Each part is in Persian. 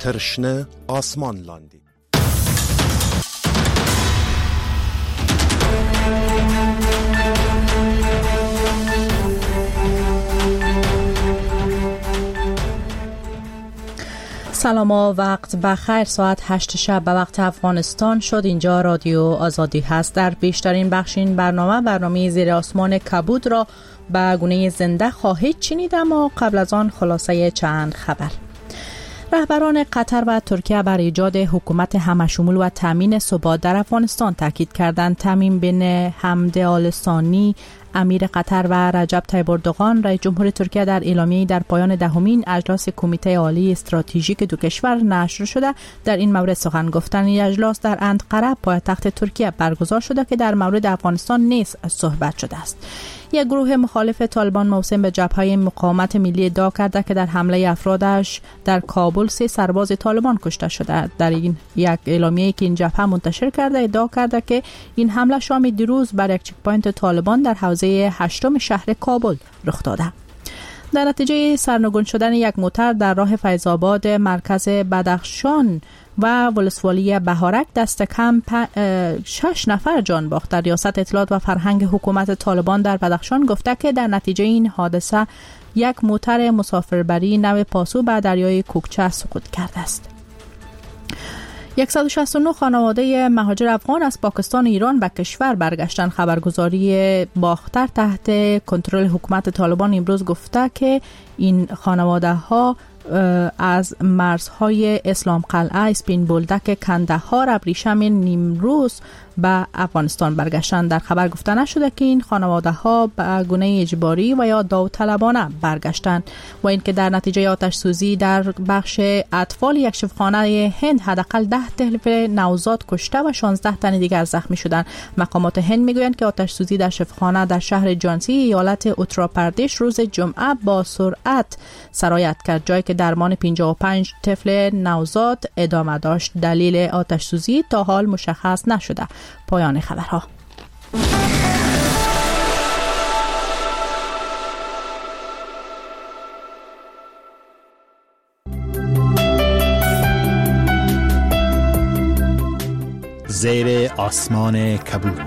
خرشنه آسمان لاندی. سلام و وقت بخیر. ساعت 8 شب به وقت افغانستان شد. اینجا رادیو آزادی هست. در بیشترین بخش این برنامه زیر آسمان کبود را به گونه زنده خواهید شنید، اما قبل از آن خلاصه چند خبر. رهبران قطر و ترکیه بر ایجاد حکومت همشمول و تامین ثبات در افغانستان تاکید کردند. تمیم بن حمد آل ثانی امیر قطر و رجب طیب اردوغان رئیس جمهور ترکیه در اعلامیه‌ای در پایان دهمین اجلاس کمیته عالی استراتژیک دو کشور نشر شده در این مورد سخن گفتند. این اجلاس در انقره پایتخت ترکیه برگزار شده که در مورد افغانستان نیز صحبت شده است. یک گروه مخالف طالبان موسوم به جبهه مقاومت ملی ادعا کرده که در حمله افرادش در کابل 3 سرباز طالبان کشته شده. در این یک اعلامیه‌ای که این جبهه منتشر کرده ادعا کرده که این حمله شام دیروز بر یک چک پوینت طالبان در حوزه 8 شهر کابل رخ داده. در نتیجه سرنگون شدن یک موتر در راه فیض‌آباد مرکز بدخشان و ولسوالی بهارک دست کم 6 نفر جان باخت. در ریاست اطلاعات و فرهنگ حکومت طالبان در بدخشان گفته که در نتیجه این حادثه یک موتر مسافربری نو پاسو به دریای کوکچه سقوط کرده است. 169 خانواده مهاجر افغان از پاکستان و ایران به کشور برگشتن. خبرگزاری باختر تحت کنترل حکومت طالبان امروز گفته که این خانواده ها از مرزهای اسلام قلعه، اسپین بولدک، کندهار، ابریشم، نیمروز به افغانستان برگشتند. در خبر گفته نشده که این خانواده ها به گونه اجباری و یا داوطلبانه برگشتند و اینکه در نتیجه آتش سوزی در بخش اطفال یک شفاخانه هند حداقل 10 طفل نوزاد کشته و 16 تن دیگر زخمی شدند. مقامات هند میگویند که آتش سوزی در شفاخانه در شهر جانسی ایالت اتر پردیش روز جمعه با سرعت سرایت کرد، جایی که درمان 55 طفل نوزاد ادامه داشت. دلیل آتش سوزی تا حال مشخص نشده. پایان خبرها. زیر آسمان کبود.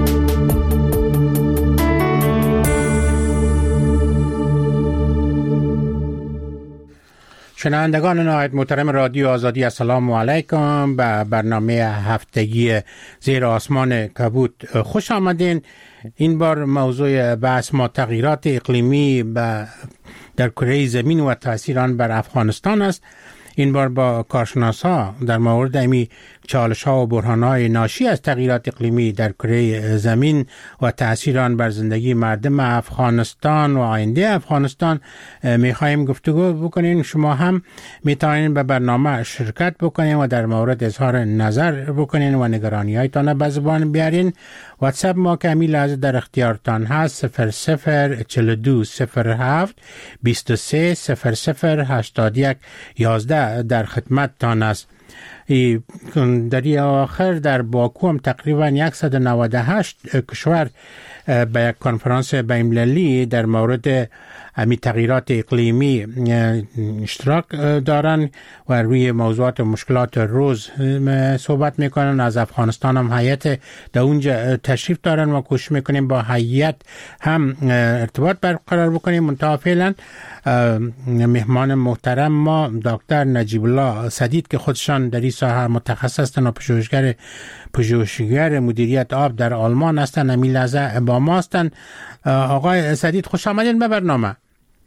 شنوندگان نهایت محترم رادیو آزادی، السلام علیکم. به برنامه هفتگی زیر آسمان کبود خوش آمدین. این بار موضوع بحث ما تغییرات اقلیمی در کره زمین و تاثیر آن بر افغانستان است. این بار با کارشناسا در مورد امی چالش‌ها و بحران‌های ناشی از تغییرات اقلیمی در کره زمین و تأثیر آن بر زندگی مردم افغانستان و آینده افغانستان می‌خوایم گفتگو بکنیم. شما هم می‌توانید به برنامه شرکت بکنید و در مورد اظهار نظر بکنید و نگرانی‌هایتان به زبان بیارین. واتساپ ما که همین لحظه در اختیارتان هست 004207 23 0081 11 در خدمتتان است. در آخر در باکو هم تقریبا 198 کشور به یک کنفرانس بین‌المللی در مورد امی تغییرات اقلیمی اشتراک دارن و روی موضوعات و مشکلات روز صحبت میکنن. از افغانستان هم هیئت در اونجا تشریف دارن و کوشش میکنیم با هیئت هم ارتباط برقرار بکنیم. منتها فعلا مهمان محترم ما دکتر نجیب الله سدید که خودشان در این ساحه متخصص هستند و پژوهشگر مدیریت آب در آلمان هستند، همین لحظه با ما هستند. آقای سدید خوش آمدین به برنامه.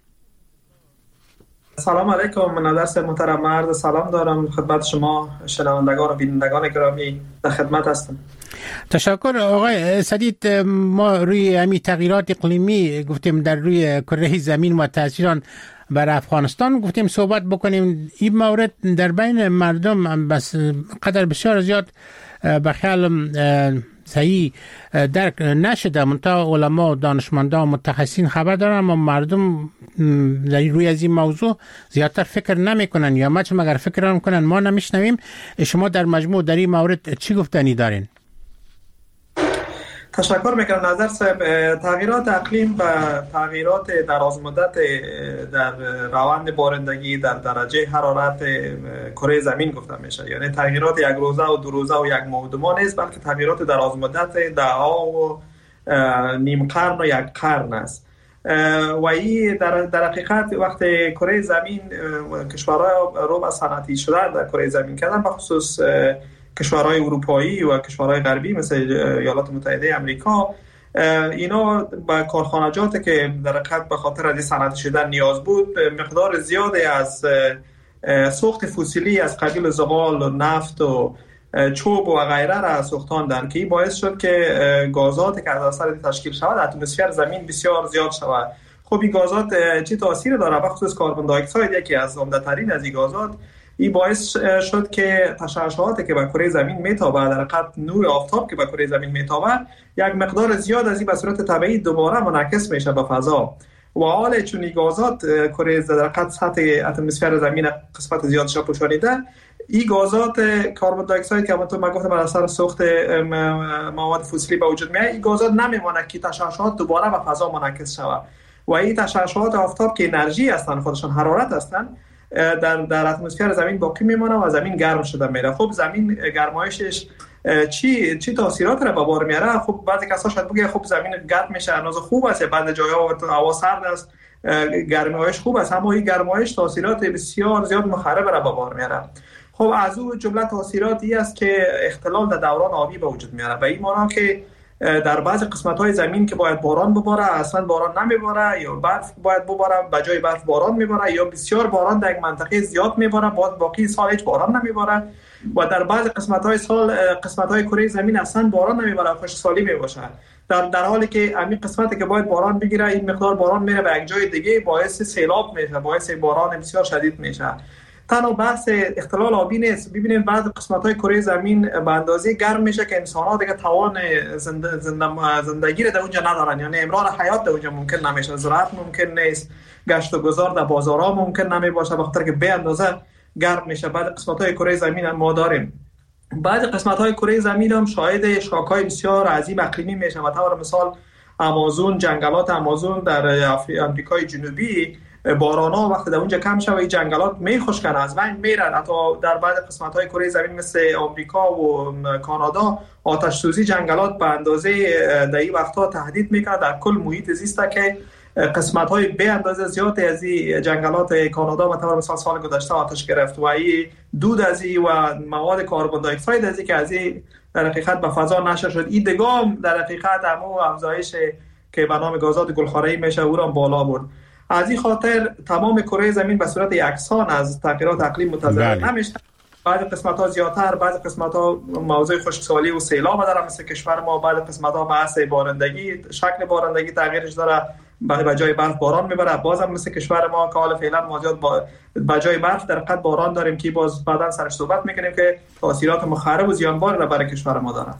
سلام علیکم. من درس محترم مرد سلام دارم خدمت شما شنوندگان و بینندگان گرامی، در خدمت هستم. تشکر آقای سدید. ما روی همین تغییرات اقلیمی گفتیم در روی کره زمین و تأثیر آن بر افغانستان گفتیم صحبت بکنیم. این مورد در بین مردم بس قدر بسیار زیاد به خیال صحیح درک نشده. منتها علما و دانشمندان و متخصصین خبر دارن، اما مردم در روی از این موضوع زیادتر فکر نمی کنن یا مگر فکر هم کنن ما نمیشنویم. شما در مجموع در این مورد چی گفتنی دارین؟ تشکر میکنم نظر صاحب. تغییرات اقلیم و تغییرات دراز مدت در روند بارندگی در درجه حرارت کره زمین گفته میشه. یعنی تغییرات یک روزه و دو روزه و یک ماه و دو ماه نیست، بلکه تغییرات دراز مدت دهها و نیم قرن و یک قرن است. و این در حقیقت وقتی کره زمین کشورهای رو صنعتی شده در کره زمین کردن، به خصوص کشورهای اروپایی و کشورهای غربی مثل ایالات متحده آمریکا، اینا با کارخانجاتی که در حقیقت به خاطر از صنعتی شدن نیاز بود، مقدار زیادی از سوخت فسیلی از قبیل زغال و نفت و چوب و غیره را سوختاندن که این باعث شد که گازاتی که از اثر تشکیل شود اتمسفر زمین بسیار زیاد شود. خب این گازات چه تاثیر داره؟ به خصوص کربن دی اکساید یکی از عمده‌ترین از این گازات، این باعث شد که تشعشعاتی که به کره زمین میتابه، در حقیقت نور آفتاب که به کره زمین میتابه، یک مقدار زیاد از این به صورت طبیعی دوباره منعکس میشه به فضا. و حال چون این گازات کره در حقیقت سطح اتمسفر زمین قسمت زیادش پوشانیده، این گازات کربن دی اکساید که من گفتم بر اثر سوخت مواد فسیلی به وجود میاد، این گازات نمیمونه که تشعشعات دوباره به فضا منعکس شود. و این تشعشعات آفتاب که انرژی هستن، خودشان حرارت هستن، در اتمسفر زمین باقی میمونه و زمین گرم شده میره. خب زمین گرمایشش چی تاثیرات را به بار میاره؟ خب بعضی کسا شاید بگه خب زمین گرم میشه، هنوز خوب است، بعضی جاها هوا سرد است گرمایش خوب است، اما این گرمایش تاثیرات بسیار زیاد مخرب را به بار میاره. خب از او جمله تاثیراتی است که اختلال در دوران آبی به وجود میاره، به این معنی که در بعضی قسمت‌های زمین که باید باران بباره اصلا باران نمیباره، یا برف باید بباره به جای برف باران میباره، یا بسیار باران در یک منطقه زیاد میباره باقی سال هیچ باران نمیباره، و در بعضی قسمت‌های کره زمین اصلا باران نمیباره، خشکسالی میباشه. در حالی که همین قسمتی که باید باران بگیره این مقدار باران میره به یک جای دیگه، باعث سیلاب میشه، باعث باران بسیار شدید میشه. تنها بحث اختلال آبی نیست. ببینید بعض قسمت‌های کره زمین به اندازه گرم میشه که انسان‌ها دیگه توان زندگی را در اونجا ندارن، یعنی امرار حیات در اونجا ممکن نمیشه، زراعت ممکن نیست، گشت و گذار در بازارها ممکن نمیباشه به خاطر که به اندازه گرم میشه. بعض قسمت‌های کره زمین ما داریم. بعض قسمت‌های کره زمین هم شاهد شاک‌های بسیار عظیم اقلیمی میشه. مثلا مثال آمازون، جنگلات آمازون در آمریکای جنوبی، باران‌ها وقتی در اونجا کم شوه جنگلات میخشکن، از بین میرن. حتی در بعض قسمت‌های کره زمین مثل آمریکا و کانادا آتش سوزی جنگلات به اندازه در این وقت‌ها تهدید میکنه در کل محیط زیست که قسمت‌های به اندازه زیاد از این جنگلات کانادا مثلا سال گذشته آتش گرفت و این دود از این و مواد کربن دی اکساید از این که از این در حقیقت به فضا نشر شد، این دگام در حقیقت همو افزایش که به نام گازات گلخانه‌ای میشه او را بالا برد. از این خاطر تمام کره زمین به صورت یکسان از تغییرات اقلیم متضرر نمیشه. بعضی قسمت‌ها زیادتر، بعضی قسمت‌ها موضوع خشکسالی و سیلاب داره مثل کشور ما، بعضی قسمت‌ها بحث بارندگی، شکل بارندگی تغییرش داره، به جای برف باران میبره. بازم مثل کشور ما که حالا فعلا ما زیاد به جای برف در حقیقت باران داریم که باز بعداً سرش صحبت میکنیم که تاثیرات مخرب و زیانبار را برای کشور ما داره.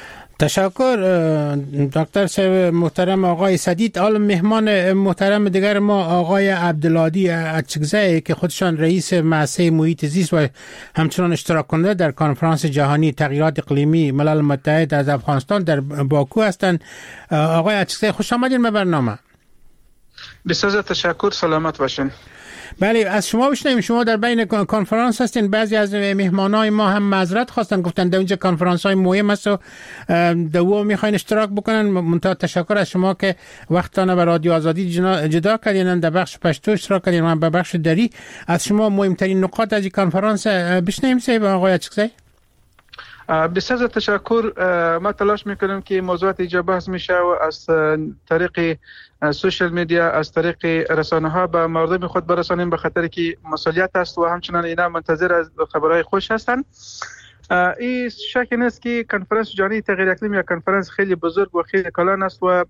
تشکر دکتر صاحب محترم آقای سدید. حال مهمان محترم دیگر ما آقای عبدالهادی اچکزی که خودشان رئیس مؤسسه محیط زیست و همچنان اشتراک کننده در کنفرانس جهانی تغییرات اقلیمی ملل متحد از افغانستان در باکو هستند. آقای اچکزی خوش آمدین به برنامه. بسیار تشکر، سلامت باشین. بله، از شما بشنویم. شما در بین کنفرانس هستین. بعضی از مهمانای ما هم معذرت خواستن، گفتن در اونجا کنفرانس های مهم است و دو میخواین اشتراک بکنن. منتها تشکر از شما که وقتانه به رادیو آزادی جدا کردین، در بخش پشتو اشتراک کردین و به بخش دری. از شما مهمترین نقاط از این کنفرانس بشنویم صاحب آقای اچکزی. بسیار تشکر. ما تلاش میکنیم که موضوعات اینجا بحث میشه و از طریق سوشال میدیا، از طریق رسانه ها به مردم خود برسانیم، به خاطر که مسئولیت است و همچنان اینا منتظر از خبرهای خوش هستند. این شک نیست که کنفرانس جهانی تغییر اقلیم یک کنفرانس خیلی بزرگ و خیلی کلان است و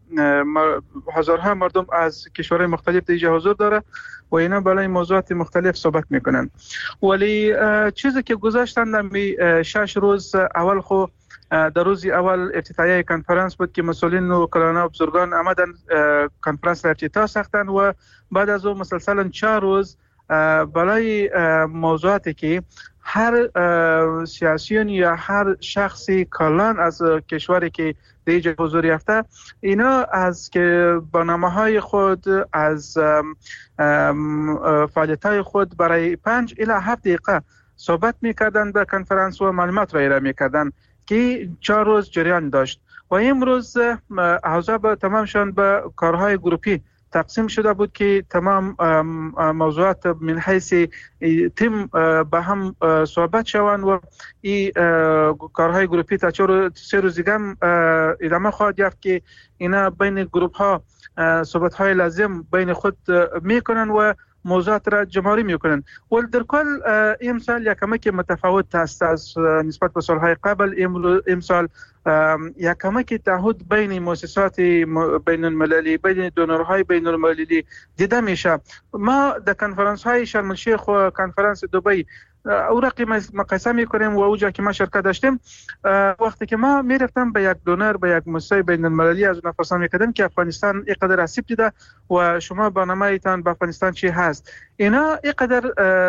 هزارها مردم از کشورهای مختلف اینجا حضور داره و اینا بالای موضوعات مختلف صحبت میکنن. ولی چیزی که گذاشتن 6 روز اول خو در روز اول افتتاحیه کنفرانس بود که مسئولین و کلانا و بزرگان آمدن کنفرانس را افتتاح ساختن و بعد از اون مسلسلا 4 روز بالای موضوعاتی که هر سیاسیون یا هر شخصی کلان از کشوری که دیج حضور یافته، اینا از که برنامه‌های خود، از فعالیت‌های خود برای 5 الی 7 دقیقه صحبت می‌کردند به کنفرانس و معلومات را ارائه می‌کردند که 4 روز جریان داشت. و امروز اعضا تمامشان به کارهای گروپی تقسیم شده بود که تمام موضوعات من حیث تیم با هم صحبت شوند و این کارهای گروپی تا 3 روز دیگه ادامه خواهد یافت که اینا بین گروپ ها صحبت های لازم بین خود میکنن و موضوعات را جمع‌آوری میکنن. ولی در کل امسال یک کمک متفاوت است از نسبت به سالهای قبل. امسال یک کمک تعهد بین مؤسسات بین المللی، بین دونورهای بین المللی دیده میشه. ما در کنفرانس های شرم الشیخ و کنفرانس دبی او رقم مقایسه میکنیم و اوجا که ما شرکت داشتیم، وقتی که ما میرفتم به یک دونر، به یک مؤسسه بین المللی از اون فرض میکردیم که افغانستان اینقدر آسیب دیده و شما برنامه ایتان به افغانستان چی هست، اینا اینقدر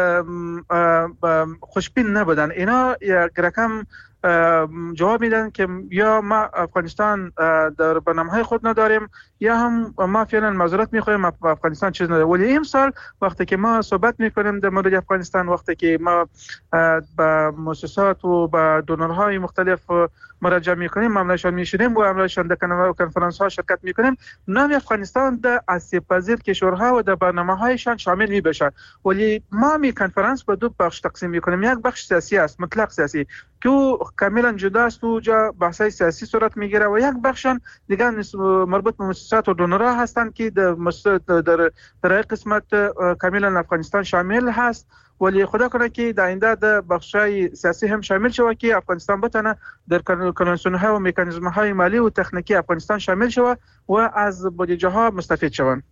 خوشبین نبودن. اینا یک رقم جواب میدن که یا ما افغانستان در برنامه‌های خود نداریم یا هم ما فعلا معذرت میخوایم افغانستان چیز نداره. ولی امسال وقتی که ما صحبت میکنیم در مورد افغانستان، وقتی که ما با مؤسسات و با دونورهای مختلف مراجعه میکنیم، معاملهشان میشینیم و معاملهشان در کنفرانس ها شرکت میکنیم، نام افغانستان در آسیب پذیر کشورها و در برنامه‌هایشان شامل میبشه. ولی ما می کنفرانس به 2 بخش تقسیم میکنیم. یک بخش سیاسی است، مطلق سیاسی، که کاملا جدا است و جا بحث‌های سیاسی صورت میگیره، و یک بخشان دیگه مربوط به مؤسسات و دونورها هستند که در قسمت کاملا افغانستان شامل هست. ولی خدا کنه که در آینده در بخش‌های سیاسی هم شامل شود که افغانستان بتونه در کنوانسیون‌ها و مکانیزم‌های مالی و تکنیکی افغانستان شامل شود و از بودجه‌ها مستفید شوند.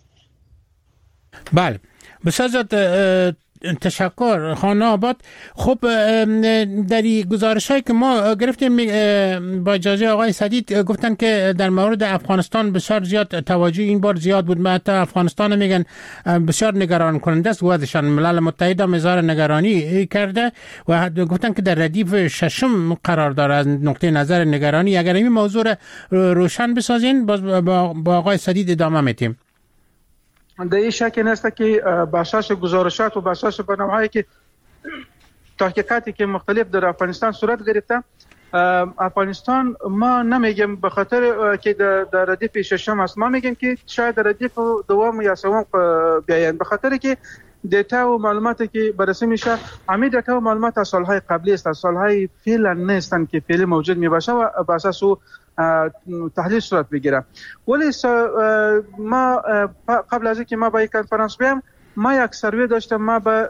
بله، بسیار تشکر خانه آباد. خب در گزارش هایی که ما گرفتیم با اجازه آقای سدید گفتن که در مورد افغانستان بسیار زیاد توجه این بار زیاد بود. حتی افغانستان میگن بسیار نگران کننده است. وضعشان ملل متحد هم اظهار نگرانی کرده و گفتن که در ردیف 6 قرار داره از نقطه نظر نگرانی. اگر این موضوع روشن بسازین با آقای سدید ادامه میتیم. در این شک نیست که بخشش گزارشات و بخشش برنامه‌هایی که تحقیقاتی که مختلف در افغانستان صورت گرفته، افغانستان ما نمیگیم به خاطر که در ردیف 6 است، ما میگیم که شاید در ردیف 2 یا 3 بیاین، به خاطر که دیتا و معلوماتی که بررسی میشه همین دیتا و معلومات از سالهای قبلی است، از سالهای فعلا نیستن که فعلی موجود میباشه و بر اساس تحلیل صورت بگیره. ولی ما قبل از اینکه ما به این کنفرانس بیام، ما یک سروی داشتم. ما به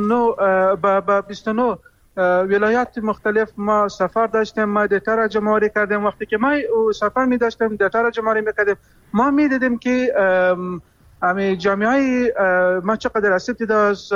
29 ولایات مختلف ما سفر داشتیم، ما دیتا را جمع‌آوری کردیم. وقتی که ما سفر می داشتیم دیتا را جمع‌آوری می‌کردیم، ما می‌دیدیم که همه جامعه ما چقدر آسیب دیده از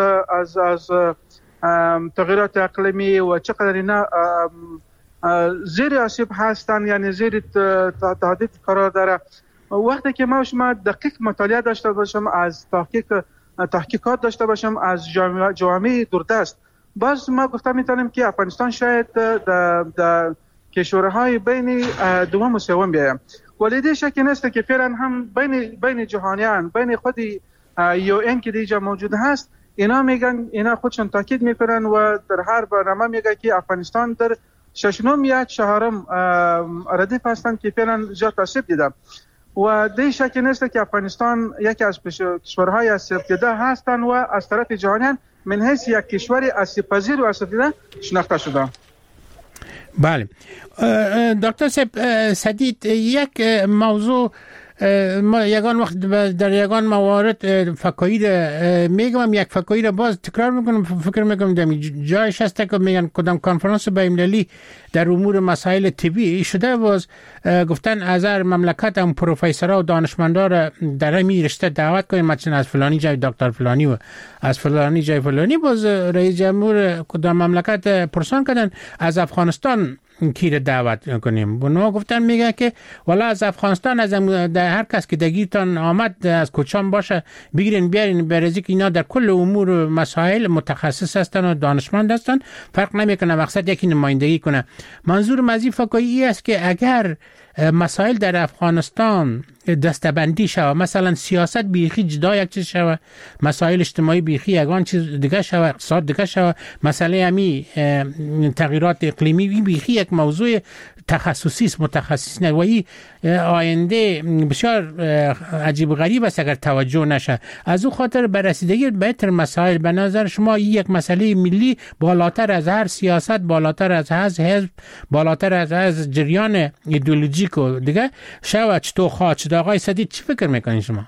تغییرات اقلیمی و چقدر اینا زیر آسیب هستن، یعنی زیر تهدید قرار داره. وقتی که ما شما دقیق مطالعه داشته باشم، از تحقیقات داشته باشم از جوامع دوردست، باز ما گفته میتونیم که افغانستان شاید در کشورهای بین 2 و 3 بیایم. ولی دیگه شکی نیست که فعلا هم بین جهانیان، بین خود UN که دیگه موجود هست، اینا خودشون تاکید میکنن و در هر برنامه میگه که افغانستان در 6 یا 4 ردیف هستن که فعلا زیاد آسیب دیدن. و دیگه شکی نیست که افغانستان یکی از کشورهای آسیب دیده هستن و از طرف جهانیان من حیث یک کشور آسیب پذیر و آسیب دیده شناخته شده. بله دکتر سدید، یک موضوع ما یگان وقت در یگان موارد فکاهی میگم، یک فکاهی را باز تکرار میکنم، فکر میکنم دمی جایش هست که میگن کدام کنفرانس بین‌المللی در امور مسائل طبی شده، باز گفتن از هر مملکت هم پروفسورها و دانشمندا را در همین رشته دعوت کنیم، مثلا از فلانی جای دکتر فلانی و از فلانی جای فلانی. باز رئیس جمهور کدام مملکت پرسان کردن از افغانستان کی دعوت کنیم. بنا گفتن میگه که والا از افغانستان از هر کس که دگیرتان آمد از کوچان باشه بگیرین بیارین، برای که اینا در کل امور مسائل متخصص هستن و دانشمند هستن، فرق نمیکنه، مقصد یکی نمایندگی کنه. منظور مزید فکاهی است که اگر مسائل در افغانستان دستبندی شود، مثلا سیاست بیخی جدا یک چیز شود، مسائل اجتماعی بیخی یگان چیز دیگه شود، اقتصاد دیگه شود، مسئله همی تغییرات اقلیمی بیخی یک موضوع تخصصی است، متخصص نه و این آینده بسیار عجیب غریب است اگر توجه نشه. از او خاطر بررسیدگی بهتر مسائل به نظر شما یک مسئله ملی بالاتر از هر سیاست، بالاتر از هر حزب، بالاتر از جریان ایدئولوژیک و دیگه شود. چطور خواهد آقای سدید چی فکر میکنین شما؟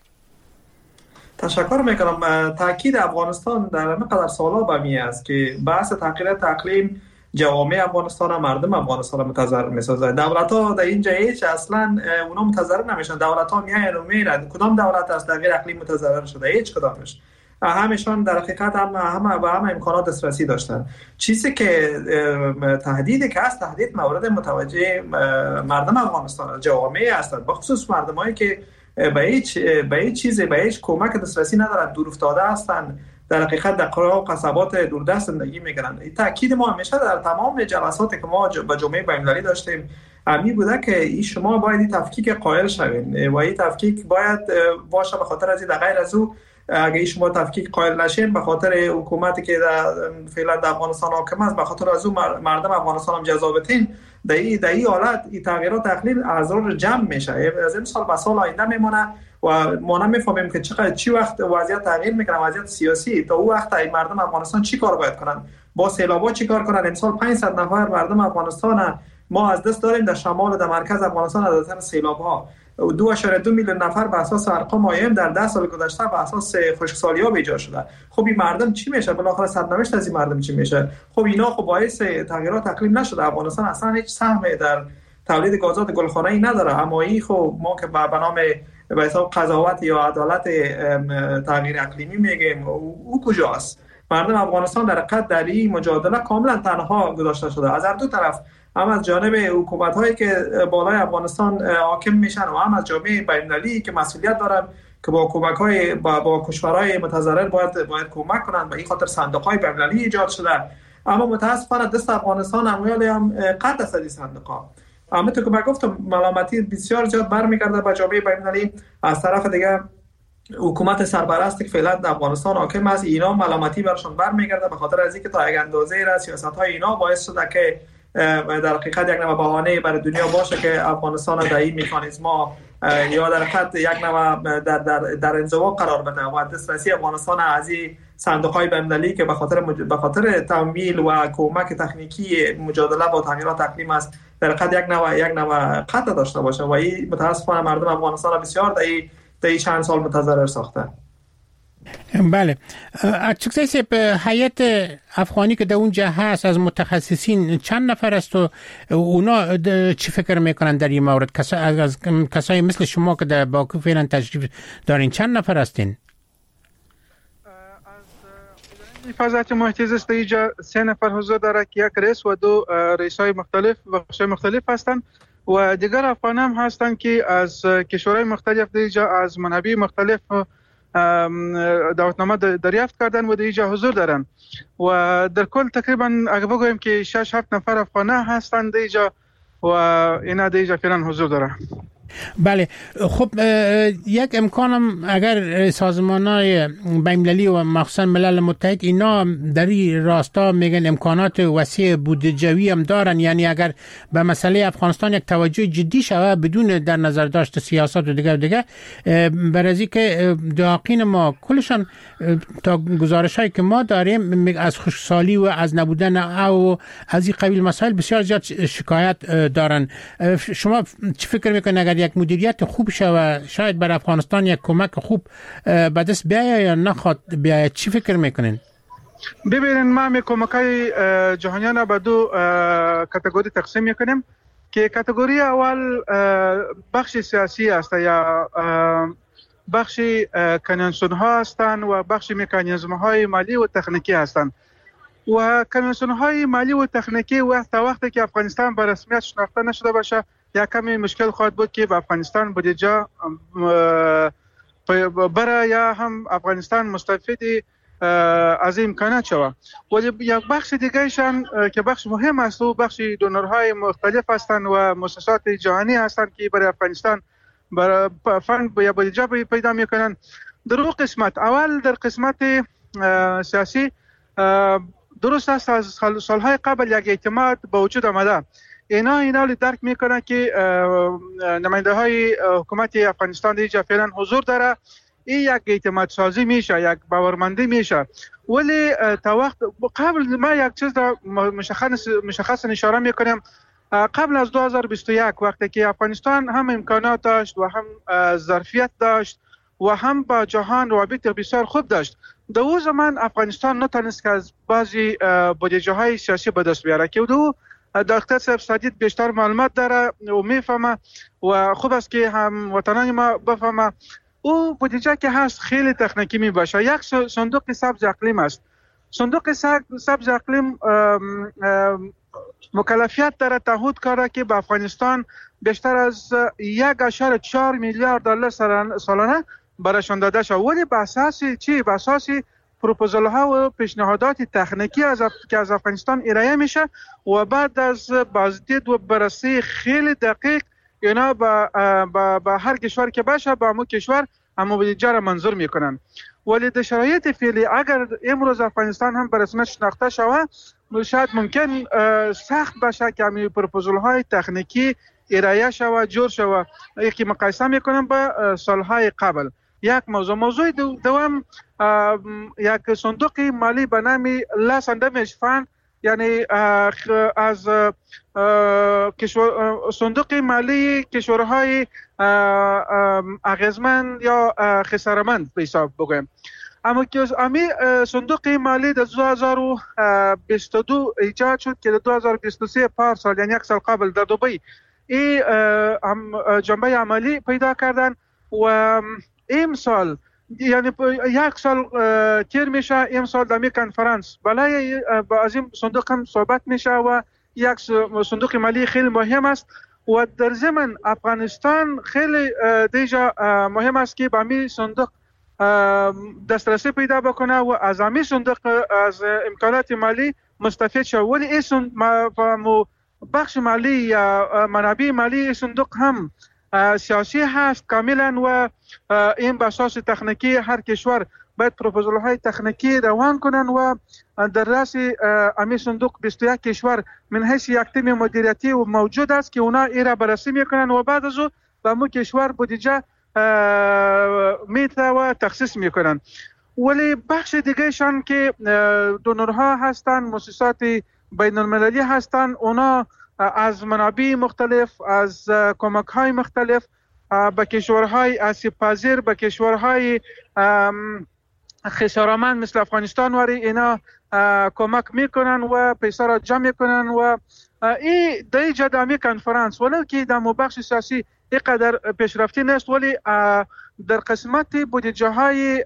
تشکر میکنم. تاکید افغانستان در مقدار سالا به می است که بحث تغییرات اقلیم جوامع افغانستان و مردم افغانستان متضرر میسازه. دولت ها در اینجا هیچ اصلا اونا متضرر نمیشن. دولت ها میاین و میرن. کدام دولت از تغییر اقلیم متضرر شده؟ هیچ کدامش. همشان در حقیقت همه امکانات دسترسی داشتن. چیزی که تهدیدی که است، تهدید مورد متوجه مردم افغانستان، جوامع هستند، بخصوص مردمایی که به هیچ چیزی، به هیچ کمک دسترسی ندارند، دور افتاده هستند، در حقیقت در قرى و قصبات دوردست زندگی میکنن. تاکید ما همیشه در تمام جلساتی که ما به جمعه بین‌المللی داشتیم همین بوده که شما باید این تفکیک قائل شوین و این تفکیک باید باشه. به خاطر از این غیر از او اگه شما تفکیک قائل نشین، به خاطر حکومتی که فعلا در افغانستان حاکم است، به خاطر از او مردم افغانستان هم جذابتین، در این حالت این تغییرات اقلیم ازرار جمع میشه. از این سال به سال آینده میمونه و ما نمیفهمیم که چی وقت وضعیت تغییر میکنه، وضعیت سیاسی. تا اون وقت این مردم افغانستان چی کار باید کنن؟ با سیلابا چی کار کنن؟ امسال 500 نفر مردم افغانستان ما از دست داریم در شمال و در مرکز افغانستان از اثر سیلاب‌ها. 2.2 میلیون نفر به اساس ارقام آیم در 10 سال گذشته به اساس خشکسالی‌ها ایجاد شده. خب این مردم چی میشه؟ بالاخره سرنوشت از این مردم چی میشه؟ خب اینا خب باعث تغییرات اقلیم نشده. افغانستان اصلا هیچ سهمی در تولید گازات گلخانه‌ای نداره، اما این خب ما که به نام به حساب قضاوت یا عدالت تغییر اقلیمی میگیم، او کجاست؟ مردم افغانستان در حقیقت در این مجادله کاملا تنها گذاشته شده، از هر دو طرف، هم از جانب حکومت‌هایی که بالای افغانستان حاکم میشن و هم از جامعه بین‌المللی که مسئولیت دارن که با کمک‌های با کشورهای متضرر باید کمک کنند. به این خاطر صندوق‌های بین‌المللی ایجاد شده، اما متاسفانه دست افغانستان هم قطع است از صندوق‌ها. اما تو که من گفتم ملامتی بسیار زیاد برمیگرده به جامعه بین‌المللی. از طرف دیگه حکومت سرپرستی که فعلا در افغانستان حاکم است، اینا ملامتی برشون برمیگرده به خاطر از اینکه تا یک اندازه را سیاست‌های اینا باعث شده که در حقیقت یک نوع بهانه برای دنیا باشه که افغانستان در این مکانیزم‌ها یا در حقیقت یک نوع در انزوا قرار بده و دسترسی افغانستان از این صندوق‌های بین‌المللی که به خاطر تمویل و کمک تکنیکی مجادله با تغییرات اقلیم است، در حقیقت یک نوع قطع داشته باشه و این متاسفانه مردم افغانستان بسیار در این چند سال متضرر ساخته. بله، اچکسای سپ هیئت افغانی که در اونجا هست از متخصصین چند نفر است و اونا چی فکر میکنن در این مورد؟ کسایی مثل شما که در باکو فعلا تشریف دارین چند نفر هستین؟ از حفاظت محیط زیست اینجا 3 نفر حضور داره که یک رئیس و 2 رئیسای مختلف بخشای مختلف هستند و دیگر افغان هم هستند که از کشورهای مختلف اینجا از منابع مختلف دعوتنامه دریافت کردن و در اینجا حضور دارن و در کل تقریبا اگه بگویم که 6-7 نفر افغانه هستند اینجا و اینا در اینجا فعلا حضور دارن. بله، خب یک امکانم اگر سازمان‌های بین‌المللی و مخصوصا ملل متحد اینا در این راستا میگن امکانات وسیع بودجه‌ای هم دارن، یعنی اگر به مسئله افغانستان یک توجه جدی شود بدون در نظر داشت سیاست و دیگه برای که داقین ما کلشان تا گزارش‌هایی که ما داریم از خشکسالی و از نبودن او از این قبیل مسائل بسیار زیاد شکایت دارن. شما چی فکر میکنید اگر یک مدیریت خوب شود شاید بر افغانستان یک کمک خوب به دست بیاید یا نخواد بیاید؟ چی فکر میکنین؟ ببینید ما می کمکای جهانیان به 2 کاتگوری تقسیم میکنیم که کاتگوری اول بخش سیاسی است یا بخش کنوانسیون ها هستند و بخش مکانیزم های مالی و تکنیکی هستند و کنوانسیون های مالی و تکنیکی وقتی که افغانستان به رسمیت شناخته نشده باشه یا کمی مشکل خواهد بود که به افغانستان بودجه برای یا هم افغانستان مستفید از این امکانات شود. ولی یک بخش دیگه شان که بخش مهم است و بخش دونرهای مختلف هستند و مؤسسات جهانی هستند که برای افغانستان برای فند یا بودجه پیدا میکنن. در دو قسمت، اول در قسمت سیاسی درست است از سالهای قبل یک اعتماد به وجود آمده. اینا درک میکنن که نماینده های حکومت افغانستان دیگه فعلا حضور داره، این یک اعتماد سازی میشه، یک باورمندی میشه. ولی تا وقت قبل ما یک چیز را مشخص اشاره میکنم. قبل از 2021 وقتی که افغانستان هم امکانات داشت و هم ظرفیت داشت و هم با جهان روابط بسیار خوب داشت، در اون زمان افغانستان نتونست که از بعضی بودجه های سیاسی به دست بیاره که دکتر صاحب سدید بیشتر معلومات داره و میفهمه و خوب است که هم وطنان ما بفهمه. او بودجه که هست خیلی تکنیکی می باشه. یک صندوق سبز اقلیم است. صندوق سبز اقلیم مکلفیت داره تعهد کاره که به افغانستان بیشتر از 1.4 میلیارد دلار سالانه برایشان داده شد. ولی به اساس چی؟ به اساس پروپوزال ها و پیشنهادات تکنیکی که از افغانستان ارائه میشه و بعد از بازدید و بررسی خیلی دقیق اینا با هر کشور که باشه با همون کشور همون بودجه را منظور میکنن. ولی در شرایط فعلی اگر امروز افغانستان هم به رسمیت شناخته شود، شاید ممکن سخت باشه که همین پروپوزال های تکنیکی ارائه شود، جور شود. یکی مقایسه میکنم با سالهای قبل. یک موضوع دوم، یک صندوق مالی به نام لاسندمج فند، یعنی از صندوق مالی کشورهای اغیزمند یا خسارمند به حساب بگویم. اما که امی صندوق مالی در 2022 ایجاد شد که در 2023 پارسال یعنی یک سال قبل در دبی این جنبه عملی پیدا کردن و امسال یعنی یک سال تیر میشه، امسال در می کنفرانس بالای از این صندوق هم صحبت میشه و یک صندوق مالی خیلی مهم است و در ضمن افغانستان خیلی دیجا مهم است که به می صندوق دسترسی پیدا بکنه و از می صندوق از امکانات مالی مستفید شد. ولی این بخش مالی یا منابع مالی صندوق هم سیاسی هست کاملا و این به اساس تکنیکی هر کشور باید پروپوزال های تکنیکی روان کنن و در راس امی صندوق 21 کشور من حیث یک تیم مدیریتی و موجود است که اونا ایرا بررسی میکنن و بعد از او به مو کشور بودجه میته و تخصیص میکنن. ولی بخش دیگه شان که دونرها هستن، مؤسسات بین المللی هستن، اونا از منابع مختلف، از کمک های مختلف به کشورهای آسیب پذیر، به کشورهای خسارمند مثل افغانستان وری اینا کمک میکنن و پیسا را جمع میکنن و این در جدامی کنفرانس ولو که در بخش سیاسی اینقدر پیشرفتی نیست، ولی در قسمت بودجه های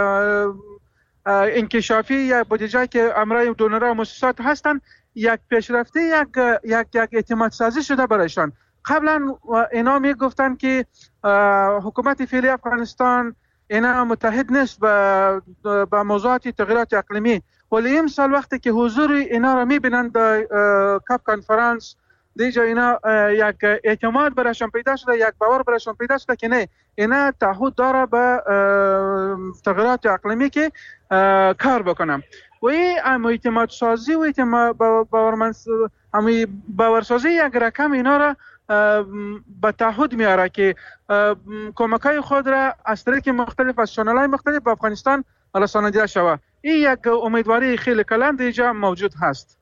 انکشافی یا بودجه که امرای دونرها و مؤسسات هستن یک پیشرفتی، یک اعتماد سازی شده برایشان. قبلا اینا میگفتن که حکومت فعلی افغانستان اینا متحد نیست با موضوعات تغییرات اقلیمی، ولی امسال وقتی که حضور اینا را میبینن در کاپ کنفرانس دیجا اینا یک اعتماد برایشان پیدا شده، یک باور برایشان پیدا شده که نه اینا تعهد داره به تغییرات اقلیمی که کار بکنم. و این اعتماد سازی و باورسازی یک رقم اینا را به تعهد میاره که کمکای خود را از طریق مختلف از چنل‌های مختلف به افغانستان رسانیده شود. این یک امیدواری خیلی کلان اینجا موجود هست.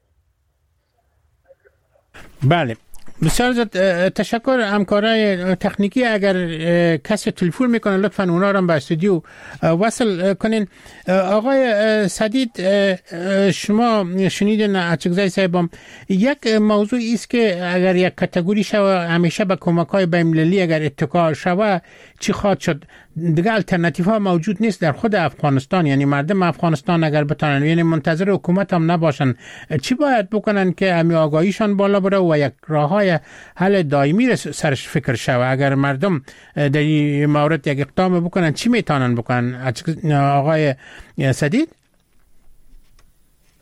بله، بسیار زیاد تشکر. همکارای تکنیکی اگر کسی تلفن میکنه لطفا اونا رو به استودیو وصل کنین. آقای سدید، شما شنیدین اچکزای صاحبم، یک موضوع است که اگر یک کاتگوری شوه همیشه به کمک‌های بین‌المللی اگر اتکا شوه چی خواهد شد؟ دیگه الटरनेटिव ها موجود نیست در خود افغانستان. یعنی مردم افغانستان اگر بتونن یعنی منتظر حکومت هم نباشن، چی باید بکنن که امی آگاهیشان بالا بره و یک راههای حل دائمی سرش فکر شوه؟ اگر مردم در این مورد یک اقدام بکنن چی میتونن بکنن؟ آقای سدید؟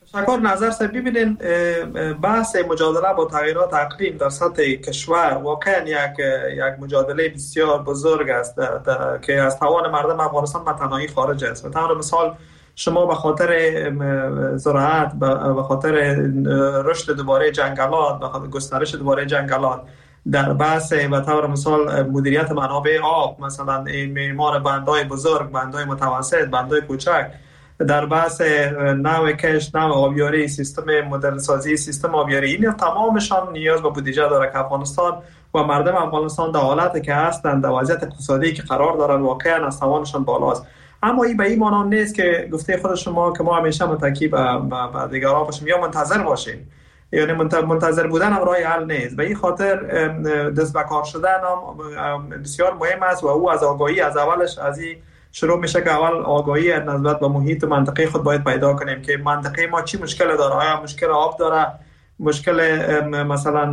شکر نظر سه ببینین بحث مجادله با تغییرات اقلیم در سطح کشور واقعا یک مجادله بسیار بزرگ است که از توان مردم افغانستان به تنهایی خارج است. به طور مثال شما به خاطر زراعت، به خاطر رشد دوباره جنگلات، به خاطر گسترش دوباره جنگلات، در بحث به طور مثال مدیریت منابع آب، مثلا معمار بندهای بزرگ، بندهای متوسط، بندهای کوچک، در بحث نوع کشت، نوع آبیاری، سیستم مدرن سازی سیستم آبیاری، این تمامشان نیاز به بودجه داره که افغانستان و مردم افغانستان در حالتی که هستند، در وضعیت اقتصادی که قرار دارن، واقعا از توانشان بالاست. اما این به این معنی نیست که گفته خود شما که ما همیشه متکی به دیگران باشیم یا منتظر باشیم. یعنی منتظر بودن هم راه حل نیست. به این خاطر دست به کار شدن هم بسیار مهم است و او از آگاهی از اولش از این شروع میشه که اول آگاهی نسبت به محیط منطقه خود باید پیدا کنیم که منطقه ما چی مشکل داره. آیا مشکل آب داره، مشکل مثلا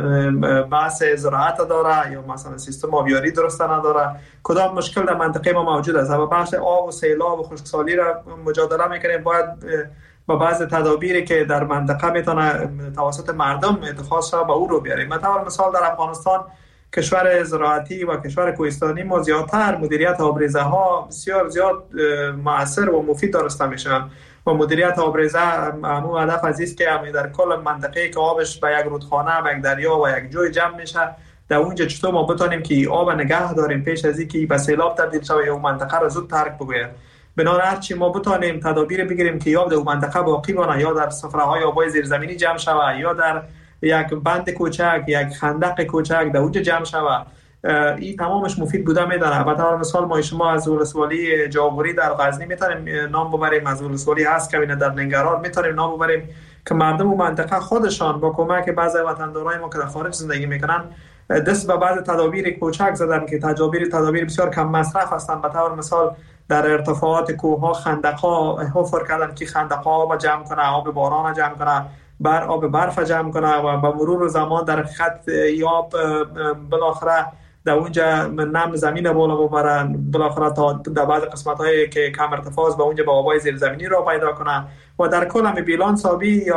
بحث زراعت داره، یا مثلا سیستم آبیاری درست نداره، کدام مشکل در منطقه ما موجود است. و بحث آب و سیلاب و خشکسالی را مجادله میکنیم، باید با بعض تدابیری که در منطقه میتونه توسط مردم اتخاذ شود به او رو بیاریم. مثلا مثال در افغانستان کشور زراعتی و کشور کوهستانی ما زیادتر مدیریت آبریزه ها بسیار زیاد مؤثر و مفید دانسته میشن و مدیریت آبریزه همون هدف از است که در کل منطقه که آبش به یک رودخانه، به یک دریا و یک جوی جمع میشه، در اونجا چطور ما بتونیم که آب نگه داریم پیش از اینکه به سیلاب تبدیل شه یا منطقه را زود ترک بگوید. بنابراین هرچی ما بتونیم تدابیر بگیریم که آب در منطقه باقی مانه، یا در صفراهای آبای زیرزمینی جمع شود، یا در یک بند کوچک، یک خندق کوچک در اونجا جمع شود، این تمامش مفید بوده میدانه. به طور مثال ما شما از ولسوالی جاغوری در غزنی میتونیم نام ببریم، از ولسوالی هست که در ننگرهار میتونیم نام ببریم که مردم و منطقه خودشان با کمک بعضی وطندارای ما که در خارج زندگی میکنن دست به بعض تدابیر کوچک زدن که تدابیر بسیار کم مصرف هستند. به طور مثال در ارتفاعات کوه‌ها خندق‌ها حفر کردن که خندق‌ها آب جمع کنه، آب باران جمع کنه، آب برف جمع کنه و با مرور زمان در خط آب بالاخره در اونجا نم زمین بالا ببرن، بالاخره تا در بعض قسمت‌هایی که کم ارتفاع است با اونجا با آبای زیرزمینی را پیدا کنه و در کل هم بیلانس آبی یا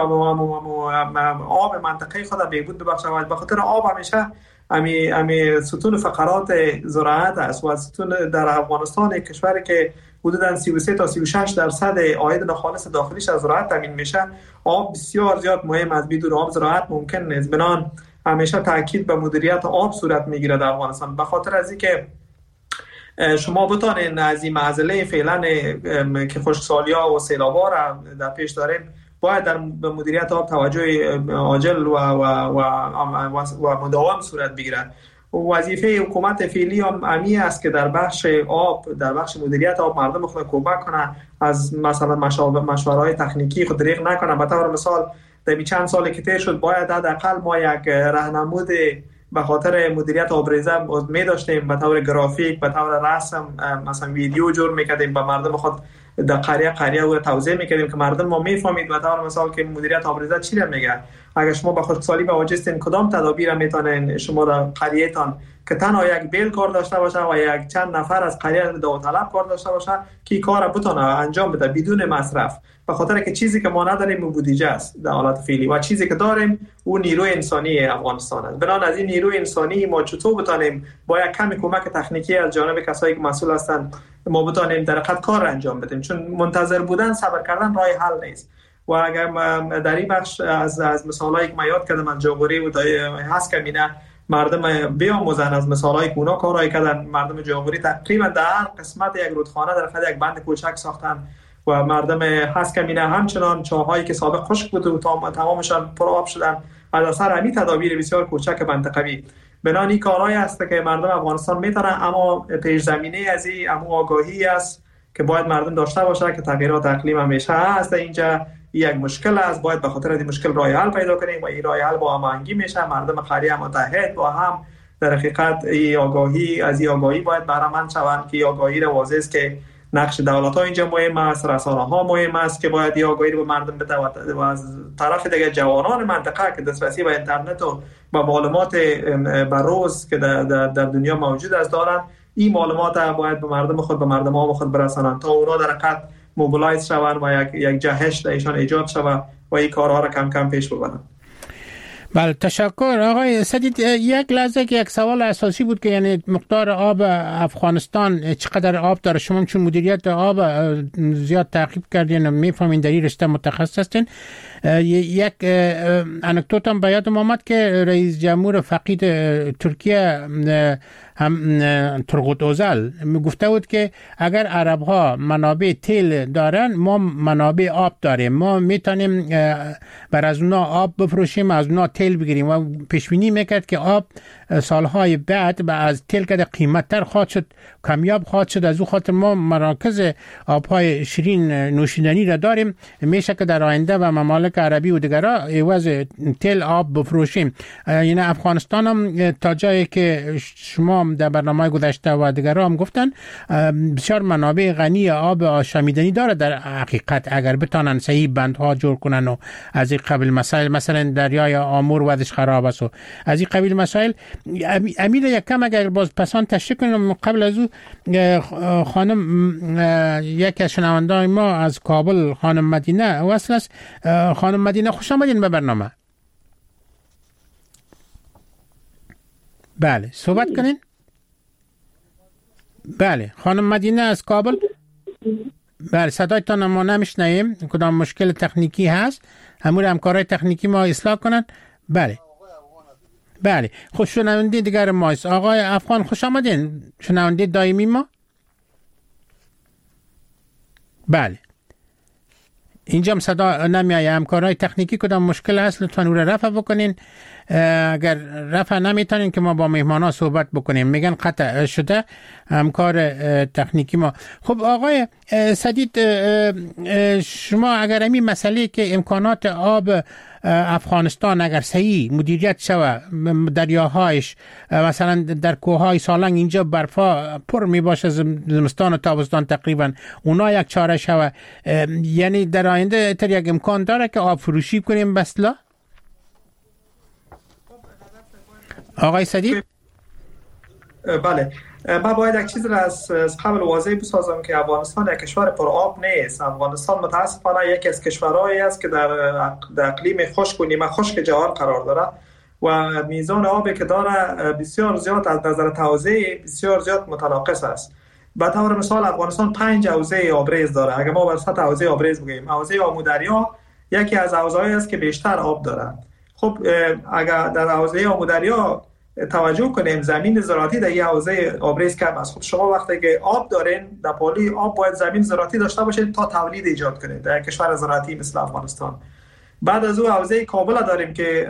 آب منطقه خود بهبود ببخشه. به خاطر آب همیشه امی ستون فقرات زراعت است و ستون در افغانستان کشوری که حدوداً 33 تا 36% عاید ناخالص داخلیش از زراعت تامین میشه، آب بسیار زیاد مهم است. بدون آب زراعت ممکن نیست. بنابراین همیشه تاکید به مدیریت آب صورت میگیره در افغانستان. به خاطر از اینکه شما بتونین از این معضله فعلا که خشکسالی‌ها و سیلاب‌ها را در پیش داریم، باید در مدیریت آب توجه عاجل و مداوم صورت بگیره. وظیفه حکومت فعلی هم امی است که در بخش آب، در بخش مدیریت آب مردم خود کمک کنه، از مثلا مشوره‌های تکنیکی خود دریغ نکنه. به طور مثال در چند سالی که طی شد باید حداقل ما یک راهنمود به خاطر مدیریت آبریزه می داشتیم، به طور گرافیک، به طور رسم، مثلا ویدیو جور میکردیم به مردم خود در قریه و توضیح میکردیم که مردم ما میفهمید به طور مثال که مدیریت آبریزه چی را میگه. اگر شما به خشکسالی مواجه هستین کدام تدابیر میتونین شما در قریه‌تان که تنها یک بیل کار داشته باشه و یک چند نفر از قریه داوطلب کار داشته باشه که کار بتونه انجام بده بدون مصرف، به خاطر که چیزی که ما نداریم بودجه است در حالت فعلی و چیزی که داریم اون نیروی انسانی افغانستان است. بنابراین از این نیروی انسانی ما چطور بتونیم با یک کمی کمک تکنیکی از جانب کسایی که مسئول هستند ما بتونیم در حقیقت کار انجام بدیم، چون منتظر بودن، صبر کردن راه حل نیست. و اگر در این بخش از مثالایی که من یاد کردم از جاغوری و هست که می‌بینه مردم بیاموزن از مثالایی که اونا کارایی کردن. مردم جاغوری تقریبا در هر قسمت یک رودخانه در خود یک بند کوچک ساختن و مردم هست که می‌بینه همچنان چاهایی که سابق خشک بود و تمامشان پر آب شدن از اثر همین تدابیر بسیار کوچک منطقوی. بنابراین این کارهایی است که مردم افغانستان می‌تونن، اما پیش زمینه از این آگاهی است که باید مردم داشته باشه که تغییرات اقلیم همیشه هست. اینجا یک مشکل است، باید به خاطر این مشکل راه حل پیدا کنیم و این راه حل با هماهنگی میشه. مردم قریه متحد با هم در حقیقت این آگاهی باید بهره‌مند شوند که آگاهی را واضح است که نقش دولت‌ها اینجا مهم است، رسانه‌ها مهم است که باید این آگاهی رو به مردم بده و از طرف دیگه جوانان منطقه که دسترسی به اینترنت و به معلومات بروز که در دنیا موجود است دارن، این معلومات باید به مردم خود برسانند تا اونا در حقیقت موبیلایز شوند و یک جهش در ایشان ایجاد شود و این کارها را کم کم پیش ببرند. بله تشکر آقای سدید. یک لحظه که یک سوال اساسی بود که یعنی مقدار آب افغانستان چقدر آب داره، شما چون مدیریت آب زیاد تعقیب کردین میفهمین در این رشته متخصص هستین. یک انکدوت هم به یادم آمد که رئیس جمهور فقید ترکیه هم ترغوت اوزل گفته بود که اگر عرب ها منابع تیل دارن ما منابع آب داریم، ما میتونیم بر از اونا آب بفروشیم، از اونا تیل بگیریم و پیش بینی میکرد که آب سالهای بعد از تیل که قیمت تر خواهد شد، کمیاب خواهد شد. از او خاطر ما مراکز آبهای شیرین نوشیدنی را داریم، میشه که در آینده و ممالک عربی و دیگرها عوض تیل آب بفروشیم. یعنی افغانستان هم تا جایی که شما در برنامه گذشته و دیگرها هم گفتن بسیار منابع غنی آب آشامیدنی داره در حقیقت، اگر بتانن صحیح بندها جور کنن و از این قبیل مسائل، مثلا دریای آمور وضعش خراب است و از این قبیل مسائل. امیر یک کم اگر باز پسان تشریح کنیم قبل از او خانم یک از شنونده‌های ما از کابل خانم مدینه وصل است. خانم مدینه خوش آمدین به برنامه. بله صحبت کنین. بله خانم مدینه از کابل. بله صدایتان ما نمیشنویم، کدام مشکل تکنیکی هست، همون همکارای تکنیکی ما اصلاح کنن. بله بله خوش شنونده دیگر ماست. آقای افغان خوش آمدین، شنونده دائمی ما. بله اینجا هم صدا نمیایه، همکارای تکنیکی کدام مشکل هست لطفاً او را رفع بکنین. اگر رفع نمیتونین که ما با مهمان ها صحبت بکنیم، میگن قطع شده همکار تکنیکی ما. خب آقای سدید شما اگر همین مسئله که امکانات آب افغانستان اگر صحیح مدیریت شوه، دریاهایش مثلا در کوههای سالنگ اینجا برفا پر می باشه زمستان و تابستان تقریبا، اونا یک چاره شوه، یعنی در آینده تر یک امکان داره که آب فروشی کنیم بسلا؟ آقای سدید؟ بله من باید یک چیز را از قبل واضح بسازم که افغانستان یک کشور پر آب نیست. افغانستان متاسفانه یکی از کشورهایی است که در اقلیم خشک و نیمه خشک جهان قرار داره و میزان آبی که داره بسیار زیاد از نظر توزیع بسیار زیاد متناقص است. به طور مثال افغانستان 5 حوزه آبریز داره. اگر ما بر سطح حوزه آبریز بگیم، حوزه آمودریا یکی از حوزه‌هایی است که بیشتر آب داره. خب اگر در حوزه آمودریا توجه کنیم زمین زراعتی در این حوزه آبریز کم است. خب شما وقتی که آب دارین در پالی آب باید زمین زراعتی داشته باشین تا تولید ایجاد کنید در کشور زراعتی مثل افغانستان. بعد از او حوزه کابل داریم که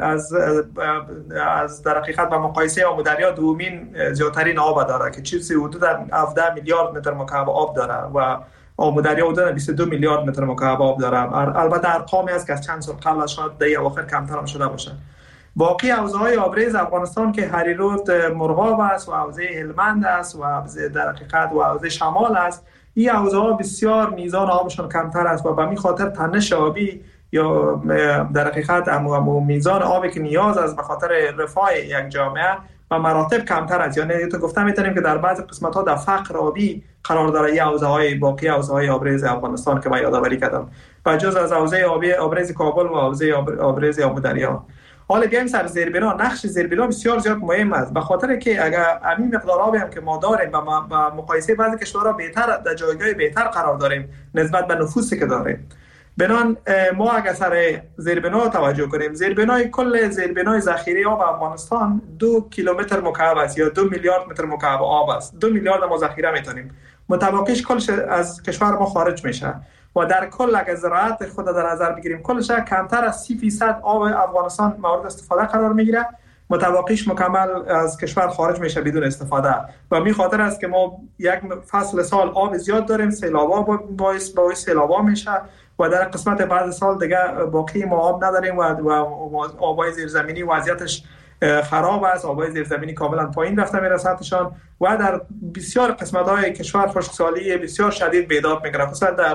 از در حقیقت با مقایسه آمودریا دومین زیادترین آب داره که چیزی حدود 17 میلیارد متر مکعب آب داره و آمودریا حدود 22 میلیارد متر مکعب آب داره. البته ارقامی است که از چند سال قبل شاید در اواخر کمتر هم شده باشه. باقی حوزه‌های آبریز افغانستان که هریرود مرغاب است و حوزه هلمند است و حوزه در حقیقت و حوزه شمال است، این حوزه‌ها بسیار میزان آبشون کمتر است و به همین خاطر تنش آبی یا در حقیقت میزان آبی که نیاز است به خاطر رفاه یک جامعه و مراتب کمتر است. یعنی تو گفتم میتونیم که در بعضی قسمت‌ها در فقر آبی قرار داره این حوزه‌های باقی حوزه‌های آبریز افغانستان که من یادآوری کردم، به جز از حوزه آبریز کابل و حوزه آبریز آمودریا. حالا بیایم سر زیربنا. نقش زیربنا بسیار زیاد مهم است، به خاطر که اگر همین مقدار آبی هم که ما داریم با مقایسه بعضی کشورها بهتر در جایگاه بهتر قرار داریم نسبت به نفوسی که داریم. بنان ما اگر سر زیربنا توجه کنیم، کل زیربنای ذخیره آب افغانستان 2 کیلومتر مکعب است یا 2 میلیارد متر مکعب آب است. 2 میلیارد ما ذخیره میتونیم، متبقیش کلش از کشور ما خارج میشه و در کل اگر زراعت خود در نظر بگیریم کلش کمتر از 30% آب افغانستان مورد استفاده قرار میگیره، متبقیش مکمل از کشور خارج میشه بدون استفاده. و می خاطر است که ما یک فصل سال آب زیاد داریم، سیلابا باعث سیلابا میشه و در قسمت بعد سال دیگه باقی ما آب نداریم و آبای زیرزمینی وضعیتش خراب است، آبای زیرزمینی کاملا پایین رفته میره سطحشان و در بسیار قسمت‌های کشور خشکسالی بسیار شدید بیداد میگیره، خصوصا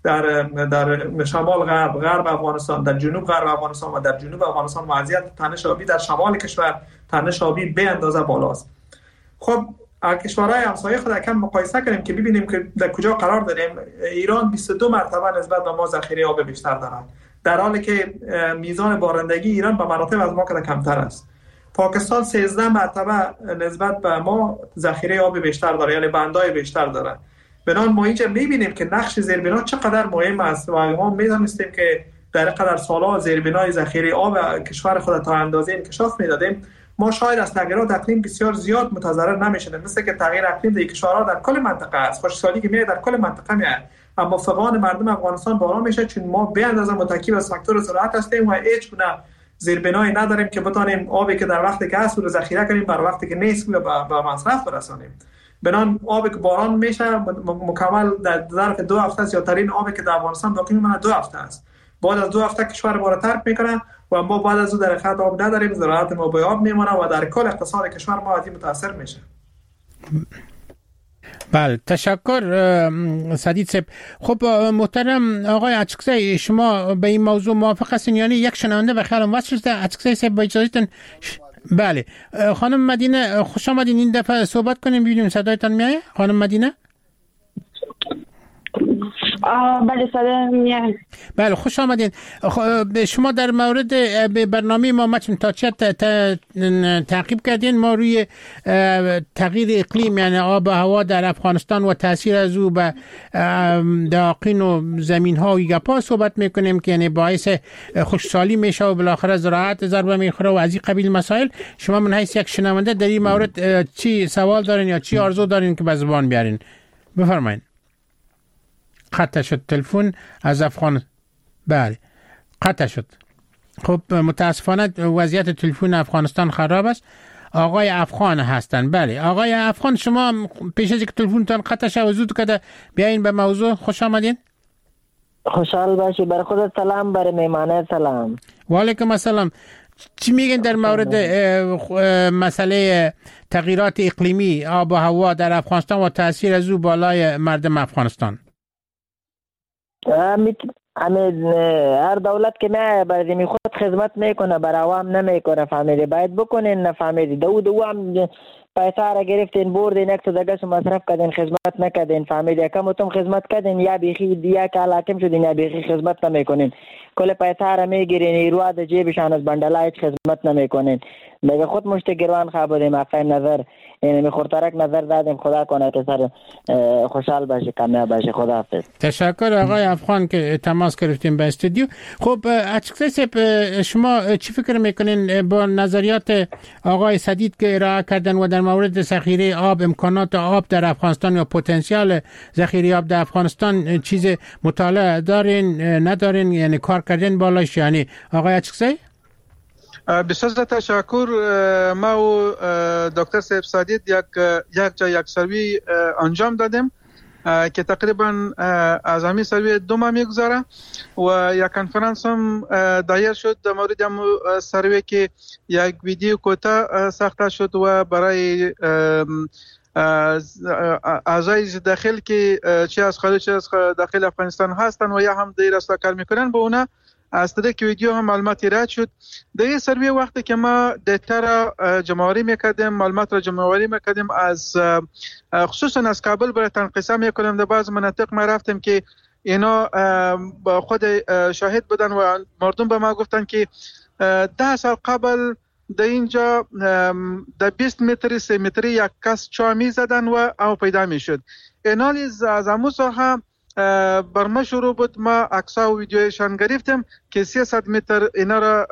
در شمال غرب افغانستان، در جنوب غرب افغانستان و در جنوب افغانستان وضعیت تنش آبی در شمال کشور تنش آبی به اندازه بالاست. خب کشورهای همسایه خود کم مقایسه کنیم که ببینیم که در کجا قرار داریم. ایران 22 مرتبه نسبت به ما ذخیره آب بیشتر دارد، در حالی که میزان بارندگی ایران به مراتب از ما کمتر است. پاکستان 13 مرتبه نسبت به ما ذخیره آب بیشتر داره، یعنی بندای بیشتر داره. بنابراین ما اینجا می‌بینیم که نقش زیربنا چقدر مهم است و ما می‌دانستیم که در قدر سال‌ها زیربنای ذخیره آب کشور خود تا اندازه انکشاف می‌دادیم. ما شاید از تغییرات اقلیم بسیار زیاد متضرر نمی‌شدیم، مثل که تغییر اقلیم در کشورها در کل منطقه است، خشکسالی که میاد در کل منطقه میاد، اما فقدان مردم افغانستان باران میشه چون ما به اندازه متکی به سکتور زراعت هستیم و هیچ گونه زیربنایی نداریم که بتونیم آبی که در وقتی که هست رو ذخیره کنیم بر وقتی که نیست به مصرف برسانیم. بنان آبی که باران میشه مکمل در ظرف 2 هفته است، یا ترین آبی که در افغانستان باقی میمونه 2 هفته است. بعد از 2 هفته کشور ما را ترک میکنه و ما بعد از اون در خط آب نداریم، زراعت ما به آب میمونه و در کل اقتصاد کشور ما از این متاثر میشه. بله، تشکر سدید صاحب. خب محترم آقای اچکزی، شما به این موضوع موافق هستین؟ یعنی یک شنونده به خیالم وصل شده. اچکزی صاحب با اجازهتون بله. خانم مدینه خوش آمدین، این دفعه صحبت کنیم ببینیم صدایتان میایه. خانم مدینه بله صدا میاد. بله خوش آمدین. شما در مورد برنامه ما چون تا چه تعقیب کردین؟ ما روی تغییر اقلیم یعنی آب و هوا در افغانستان و تاثیر از او به داقین و زمین ها و گپا صحبت میکنیم که یعنی باعث خشکسالی میشه و بالاخره زراعت ضربه میخوره و از این قبیل مسائل. شما من حیث یک شنونده در این مورد چی سوال دارین یا چی آرزو دارین که به زبان بیارین؟ بفرمایین. قطع شد تلفن از افغان. بله قطع شد. خب متاسفانه وضعیت تلفن افغانستان خراب است. آقای افغان هستن. بله آقای افغان، شما پیش از اینکه تلفنتان قطع شد زود کده بیاین به موضوع. خوش آمدین. خوشحال باشی. بر خودت سلام، بر میمانه سلام. و علیکم السلام. چی میگن در مورد مسئله تغییرات اقلیمی، آب و هوا در افغانستان و تاثیر از او بالای مردم افغانستان؟ هر دولت که نه برای خود خدمت میکنه بر عوام نمیکنه، فهمیدی؟ باید بکنین، نفهمیدی؟ دو هم پیسه را گرفتین بردین یک تا دگه مصرف کردین، خدمت نکردین، فهمیدی؟ کمتون خدمت کردین یا بیخی یا که حاکم شدین یا بیخی خدمت نمیکنین. کل پیسه را میگیرین ایروا در جیبشان از بندلا هیچ خدمت نمیکنین. دیگه خود مشت گروان خوابیدیم. افین نظر یعنی خورترک نظر دادیم. خدا کنه که سر خوشحال باشه، کامیاب باشه. خدا حافظ. تشکر آقای افغان که تماس گرفتیم به استودیو. خب اچکزی صاحب، شما چی فکر میکنین با نظریات آقای سدید که ارائه کردن و در مورد ذخیره آب، امکانات آب در افغانستان یا پتانسیل ذخیره آب در افغانستان چیز مطالعه دارین ندارین، یعنی کار کردن بالاش؟ یعنی آقای اچکزی بسیار تشکر. ما و دکتر صاحب سدید یک سروی انجام دادیم که تقریبا از همین سروی 2 ماه میگذاره و یک کنفرانس هم دایر شد در مورد سروی که یک ویدیو کوتاه ساخته شد و برای اعضای داخل که چه از خارج چه از داخل افغانستان هستن و یا هم در راستا کار میکنن با اونا از طریق ویدیو هم معلومات ایراد شد. در این سروی وقتی که ما دیتا را جمع‌آوری میکردیم، معلومات را جمع‌آوری میکردیم از خصوصا از کابل برای تنقیص میکنیم. در بعض مناطق ما رفتیم که اینا با خود شاهد بودن و مردم به ما گفتن که 10 سال قبل در اینجا در 20 متر 3 متری یک کس چا میزدن و او پیدا میشد. اینالیز از همون ساحه بر ما شروع بود. ما عکس‌ها و ویدیویشان گرفتیم که 300 متر اینا را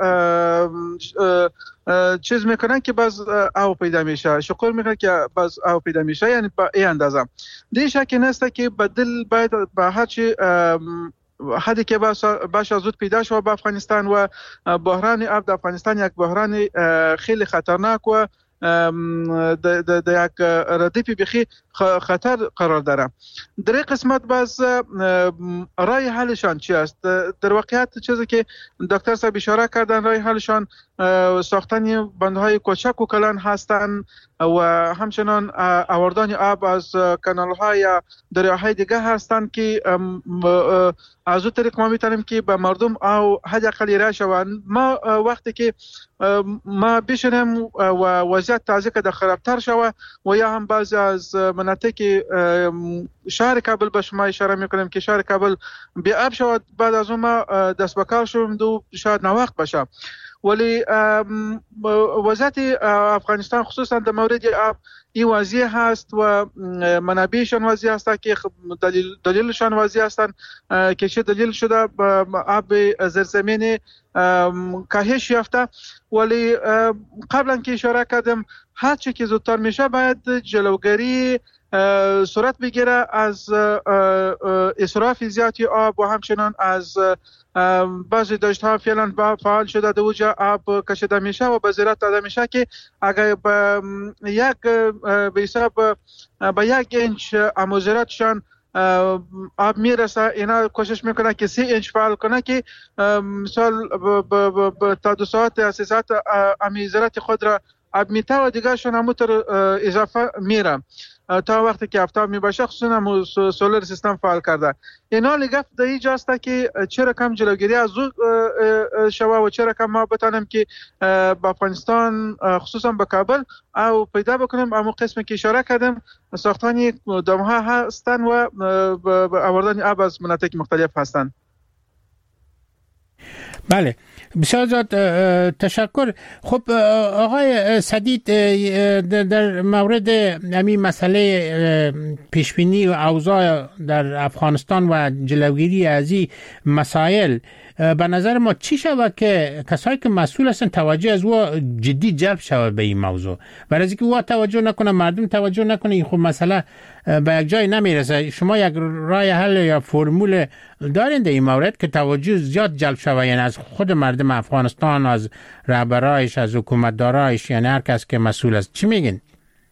چیز میکنن که باز او پیدا میشه، شکر میکنن که باز او پیدا میشه، یعنی با این اندازه. دیگه شکی نیست که بدل باید به هر چی حدی که باشه زود پیدا شد با افغانستان و بحران آب در افغانستان یک بحران خیلی خطرناک و در یک ردیف بخی خطر قرار داره. در این قسمت باز رای حلشان چی است؟ در واقعیت چیزی که دکتر صاحب اشاره کردن، رای حلشان ساختن بندهای کوچک و کلان هستند و همچنان آوردن آب از کانال‌ها یا دریاهای دیگه هستند که از اون طریق ما میتونیم که به مردم او حداقل راه شوند. ما وقتی که ما بشنیم و وضعیت تازه که خرابتر شوه و یا هم بعضی از مناطق شهر کابل به شما اشاره میکنیم که شهر کابل بی آب شود، بعد از اون ما دست به کار شویم دو شاید نوقت باشه. ولی وضعیت افغانستان خصوصا در مورد آب این وضعیت هست و منابعشان وضعیت هست که دلیلشان وضعیت هستند که چه دلیل شده آب زیرزمینی کاهش یافته. ولی قبلا که اشاره کردم هر چی که زودتر میشه باید جلوگیری صورت بگیره از اسراف زیادی آب و همچنان از بعضی دشت‌ها فعلا فعال شده در اوجا آب کشیده میشه و به زیرت داده میشه که اگر به یک اینچ مزرعتشان آب میرسه، اینا کوشش میکنه که 3 اینچ فعال کنه که مثال تا 2 ساعت 3 ساعت امی زراعت خود را آب میته و دیگه شون همونطور اضافه میره تا وقتی که آفتاب میباشه، خصوصا سولر سیستم فعال کرده. اینا لگفت در اینجا است که چرا کم جلوگیری از او شوه و چرا کم ما بتانیم که با افغانستان خصوصا با کابل او پیدا بکنیم امو قسمی که اشاره کردیم ساختانی دامها هستن و آوردن آب از مناطق مختلف هستن. بله، بسیار زیاد تشکر. خب آقای سدید، در مورد همین مسئله پیشبینی و اوضاع در افغانستان و جلوگیری از این مسائل به نظر ما چی شود که کسایی که مسئول هستن توجه از او جدی جلب شود به این موضوع؟ برای اینکه او توجه نکنه، مردم توجه نکنه، این خب مسئله به یک جای نمیرسه. شما یک راه حل یا فرمول دارین در این مورد که توجه زیاد جلب شود، یعنی از خود مردم افغانستان، از رهبرایش، از حکومتدارایش، یعنی هر کس که مسئول است؟ چی میگین؟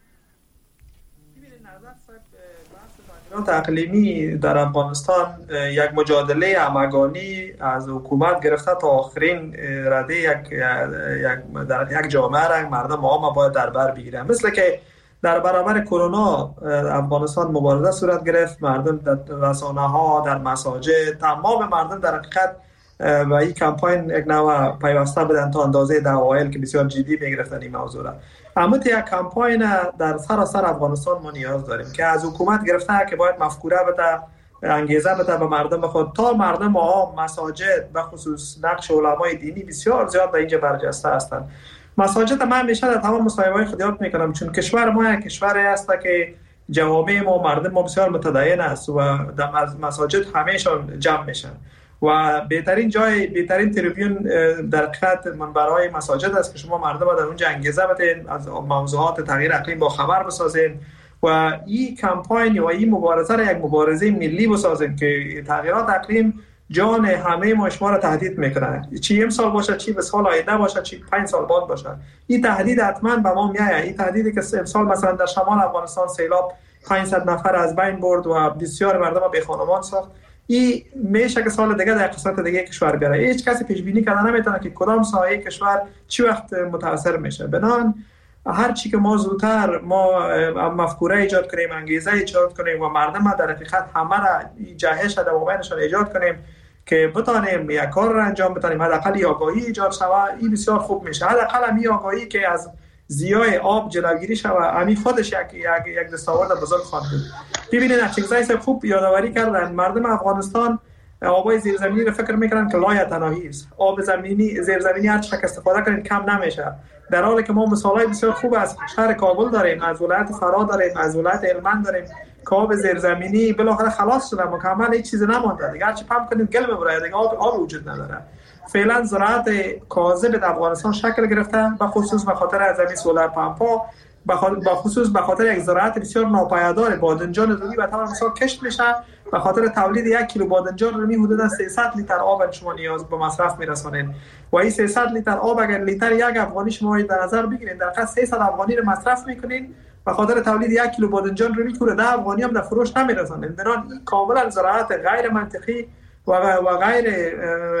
تغییرات اقلیمی در افغانستان یک مجادله همگانی از حکومت گرفته تا آخرین رده یک جامعه را مردم عام باید در بر بگیرن. مثل که در برابر کرونا افغانستان مبارزه صورت گرفت، مردم در رسانه‌ها، در مساجد، تمام مردم در حقیقت و این کمپاین یک نوع پیوسته بدن تا اندازه دعوایل که بسیار جدی میگرفتن این موضوع را. اما یک کمپاین در سراسر افغانستان ما نیاز داریم که از حکومت گرفته که باید مفکوره بده، انگیزه بده به مردم بخواد، تا مردم عام، مساجد، به خصوص نقش علمای دینی بسیار زیاد در اینجا برجسته هستند. مساجد من همیشه در تمام مصاحبه‌های خود یاد میکنم، چون کشور ما یک کشوری است که جوامع ما، مردم ما بسیار متدین است و در مساجد همیشون جمع میشن و بهترین جای، بهترین تریبیون در حقیقت منبرهای مساجد است که شما مردم در اونجا انگیزه بدین، از موضوعات تغییر اقلیم با خبر بسازین و این کمپاین و این مبارزه را یک مبارزه ملی بسازین که تغییرات اقلیم جان همه ما شما را تهدید میکنه، چی امسال باشه، چی به سال آینده باشه، چی 5 سال بعد باشه. این تهدید حتما به ما میآید. این تهدیدی که امسال مثلا در شمال افغانستان سیلاب 500 نفر از بین برد و بسیار مردم بی خانمان ساخت، این میشه که سال دیگه در قسمت دیگه کشور بیاره. هیچ کسی پیش بینی کردن نمیتونه که کدام سایه کشور چی وقت متاثر میشه. بنان هر چی که ما زودتر ما مفکوره ایجاد کنیم، انگیزه ایجاد کنیم و مردم در حقیقت همه را جهش در بینشان ایجاد کنیم که بتانیم یک کار را انجام بدیم، حداقل آگاهی ایجاد شود، این بسیار خوب میشه. حداقل همین آگاهی که از زیای آب جلوگیری شود، همین خودش یک دستاورد بزرگ خواهد بود. ببینید چیزای خوب یادآوری کردن، مردم افغانستان آبای زیرزمینی رو فکر میکنن که لایتناهی است. آب زمینی، زیرزمینی هر چقدر استفاده کنید کم نمیشه، در حالی که ما مثالای بسیار خوب از شهر کابل داریم، از ولایت فرا داریم، از ولایت هلمند داریم که آب زیرزمینی بالاخره خلاص شده، مکمل هیچ چیزی نمونده دیگه، هرچی پمپ کنید گل میبره دیگه، آب وجود نداره. فعلا زراعت کاذب در افغانستان شکل گرفته، به خصوص به خاطر از همین سولر پمپ‌ها، به خصوص به خاطر یک زراعت بسیار ناپایدار. بادنجان رومی به طور مثال کشت میشه، به خاطر تولید 1 کیلو بادنجان رومی حدود 300 لیتر آب شما نیاز به مصرف میرسونید و این 300 لیتر آب اگر لیتر یک افغانی شما در نظر بگیرید، در حقیقت 300 افغانی رو مصرف میکنید به خاطر تولید 1 کیلو بادنجان رومی که 10 افغانی هم در فروش نمیرسانند. بنابراین کاملا زراعت غیر منطقی و غیر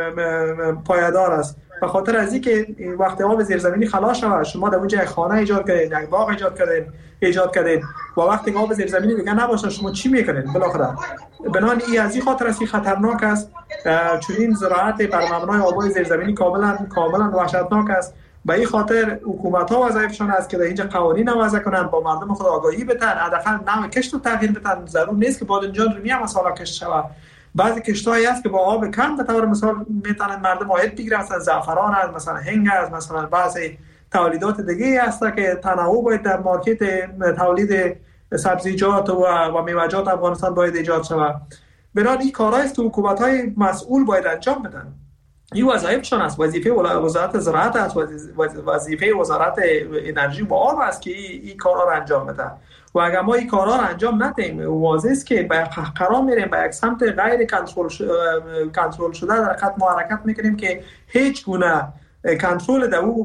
پایدار است. به خاطر از اینکه وقتی آب زیرزمینی خلاص شود، شما در اونجا خانه ایجاد کردید، یک باغ ایجاد کردید و وقتی آب زیرزمینی دیگه نباشه شما چی میکنید بالاخره؟ بنابراین از این خاطر است خطرناک است. چون این زراعت بر مبنای آبای زیرزمینی کاملا وحشتناک است. به این خاطر حکومت‌ها وظیفشان است که در اینجا قوانین وضع کنند، با مردم خود آگاهی بدن، حداقل نوع کشت رو تغییر بدن. ضرور نیست که بادنجان رومی هم مثلا کشت شود. بعضی کشت‌هایی است که با آب کم به طور مثال میتونن مردم عاید بگیرن، مثلا زعفران است، مثلا هنگ است، مثلا بعضی تولیدات دیگه است که تنوع باید در مارکت تولید سبزیجات و میوه‌جات افغانستان باید ایجاد شود. بنابراین این کارهایی است که حکومت‌های مسئول باید انجام بدن. این وظایفشان است. وظیفه وزارت زراعت است، وظیفه وزارت انرژی و آب است که این کارها را انجام بده. و اگر ما این کارها را انجام ندهیم، واضح است که به قهقرا میریم، به یک سمت غیر کنترل شده در ما حرکت میکنیم که هیچ گونه کنترل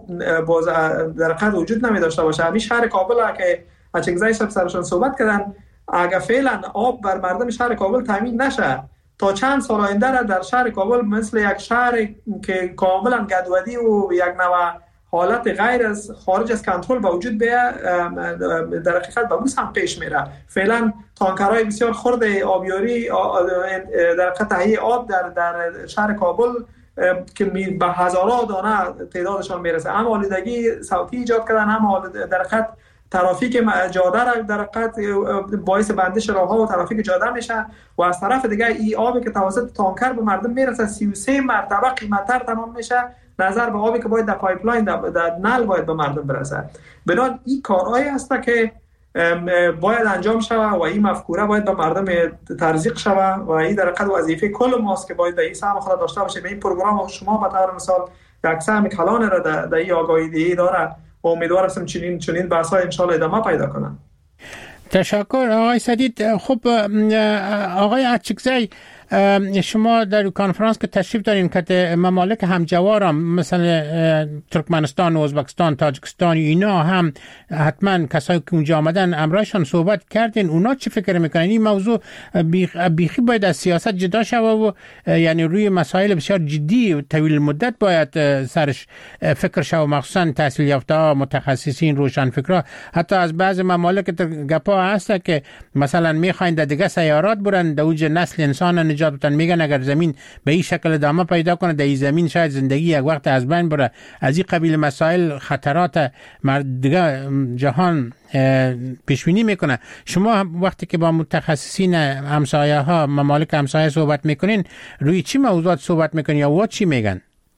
در حقیقت وجود نمی داشته باشه. همین شهر کابل که اچنگزای سرشان صحبت کردن، اگر فعلا آب بر مردم شهر کابل تامین نشه، تا چند سال آینده در شهر کابل مثل یک شهر که کاملا گدودی و یک نوع حالت غیر از خارج از کنترل با وجود بیاد، در حقیقت به اون پیش میره. فعلا تانکرهای بسیار خرد آبیاری در حقیقت تهیه آب در شهر کابل که به هزاران دانه تعدادشان میرسه، هم آلودگی صوتی ایجاد کردن، هم در حقیقت ترافیک جاده را در حقیقت باعث بندش راهها و ترافیک جاده میشه. و از طرف دیگه این آبی که توسط تانکر به مردم میرسه 33 مرتبه قیمت‌تر تمام میشه نظر به آبی که باید در پایپلاین در نل باید به مردم برسه. بنابراین این کارهایی هست که باید انجام شود و این مفکوره باید به مردم تزریق شود و این در حقیقت وظیفه کل ماست که باید به این سهم خود داشته باشه. به این پروگرام شما به طور مثال یک سهم کلان را در این آگاهی دهی داره و امیدوار هستم چنین بحث‌ها ان شاء الله ادامه پیدا کنند. تشکر آقای سدید. خب آقای اچکزی، شما در کنفرانس که تشریف دارین که ممالک همجوارم مثل ترکمنستان و ازبکستان، تاجیکستان، اینا هم حتما کسایی که اونجا آمدن امرایشان صحبت کردین، اونا چی فکر میکنن؟ این موضوع بیخی باید از سیاست جدا شوه و یعنی روی مسائل بسیار جدی و طویل مدت باید سرش فکر شوه، مخصوصا تحصیل یافته ها، متخصصین، روشنفکرا. حتی از بعض ممالک گپا هست که مثلا میخواین در دیگه سیارات برن، در اوج نسل انسان نجات بدن. میگن اگر زمین به این شکل ادامه پیدا کنه، در این زمین شاید زندگی یک وقت از بین بره. از این قبیل مسائل خطرات دیگه جهان پیش بینی میکنه. شما وقتی که با متخصصین همسایه ها، ممالک همسایه صحبت میکنین، روی چی موضوعات صحبت میکنین یا و چی میگن؟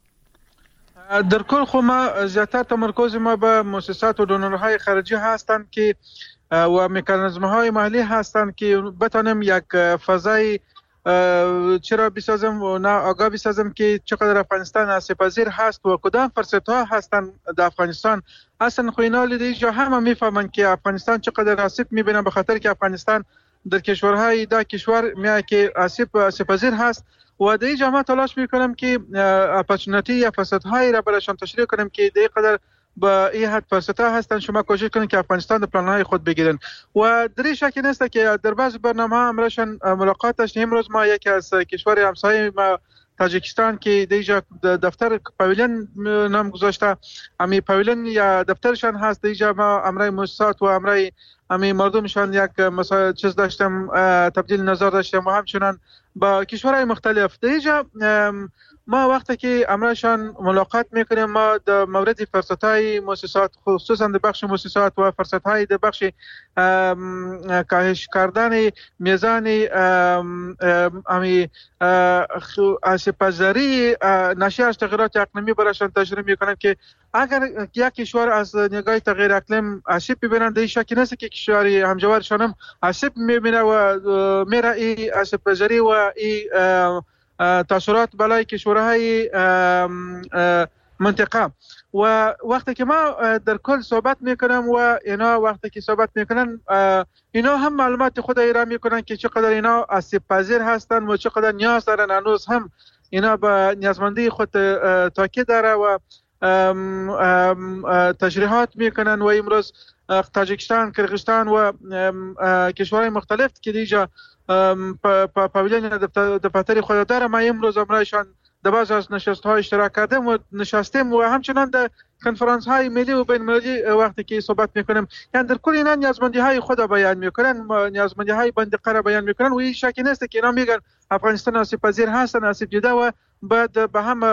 در کل خو ما زیاتر تمرکز ما به مؤسسات و دونورهای خارجی هستند که و مکانیزم‌های محلی هستند که بتونیم یک فضای چرا بسازم و نه آگاه بسازم که چقدر افغانستان آسیب‌پذیر هست و کدام فرصت‌ها هستند در افغانستان. اصلا خو اینا لیدیجا همه میفهمن که افغانستان چقدر آسیب میبینه، به خاطر که افغانستان در کشورهای دا کشور میاد که آسیب‌پذیر هست و در اینجا ما تلاش میکنم که اپورتونتی یا فرصت‌هایی را برایشان تشریح کنم که در قدر با این حد فرصت‌ها هستن شما کوشش کنید که افغانستان در پلان‌های خود بگیرن. و در شکی نیست که در بعض برنامه‌ها امروزشان ملاقات داشتیم. امروز ما یکی از کشور همسایه ما تاجیکستان که دیجا دفتر پاویلین نام گذاشته، امی پاویلین یا دفترشان هست دیجا ما امرای مؤسسات و امرای امی مردمشان یک مثلا چیز داشتم، تبدیل نظر داشتم و همچنان با کشورهای مختلف دیجا ما وقتی که امرشان ملاقات میکنیم ما در مورد فرصت‌های مؤسسات، خصوصا در بخش مؤسسات و فرصت‌های در بخش کاهش کردن میزان آسیب‌پذیری ناشی از تغییرات اقلیمی برایشان تشریح میکنیم که اگر یک کشور از نگاه تغییر اقلیم آسیب ببینند، در شکی نیست که کشوری همجوارشان هم آسیب میبینه و میره این آسیب‌پذیری و این تاثیرات بالای کشورهای منطقه. و وقتی که ما در کل صحبت میکنم و اینا وقتی که صحبت میکنن اینا هم معلومات خود ایرا میکنن که چقدر اینا آسیب پذیر هستن و چقدر نیاز دارن. هنوز هم اینا به نیازمندی خود تاکید داره و تشریحات میکنن و امروز تاجیکستان، کرغیزستان و کشورهای مختلف که دیجا پاویلیون دفتر خود داره. ما امروز امرایشان در بعض از نشست ها اشتراک کردیم و نشستیم و همچنان در کنفرانس های ملی و بین المللی وقتی که صحبت میکنیم، یعنی در کل اینا نیازمندی های خود بیان میکنن، نیازمندی های منطقه را بیان میکنن و هیچ شکی نیست که اینا میگن افغانستان آسیب پذیر هستن، آسیب دیده و بعد به هم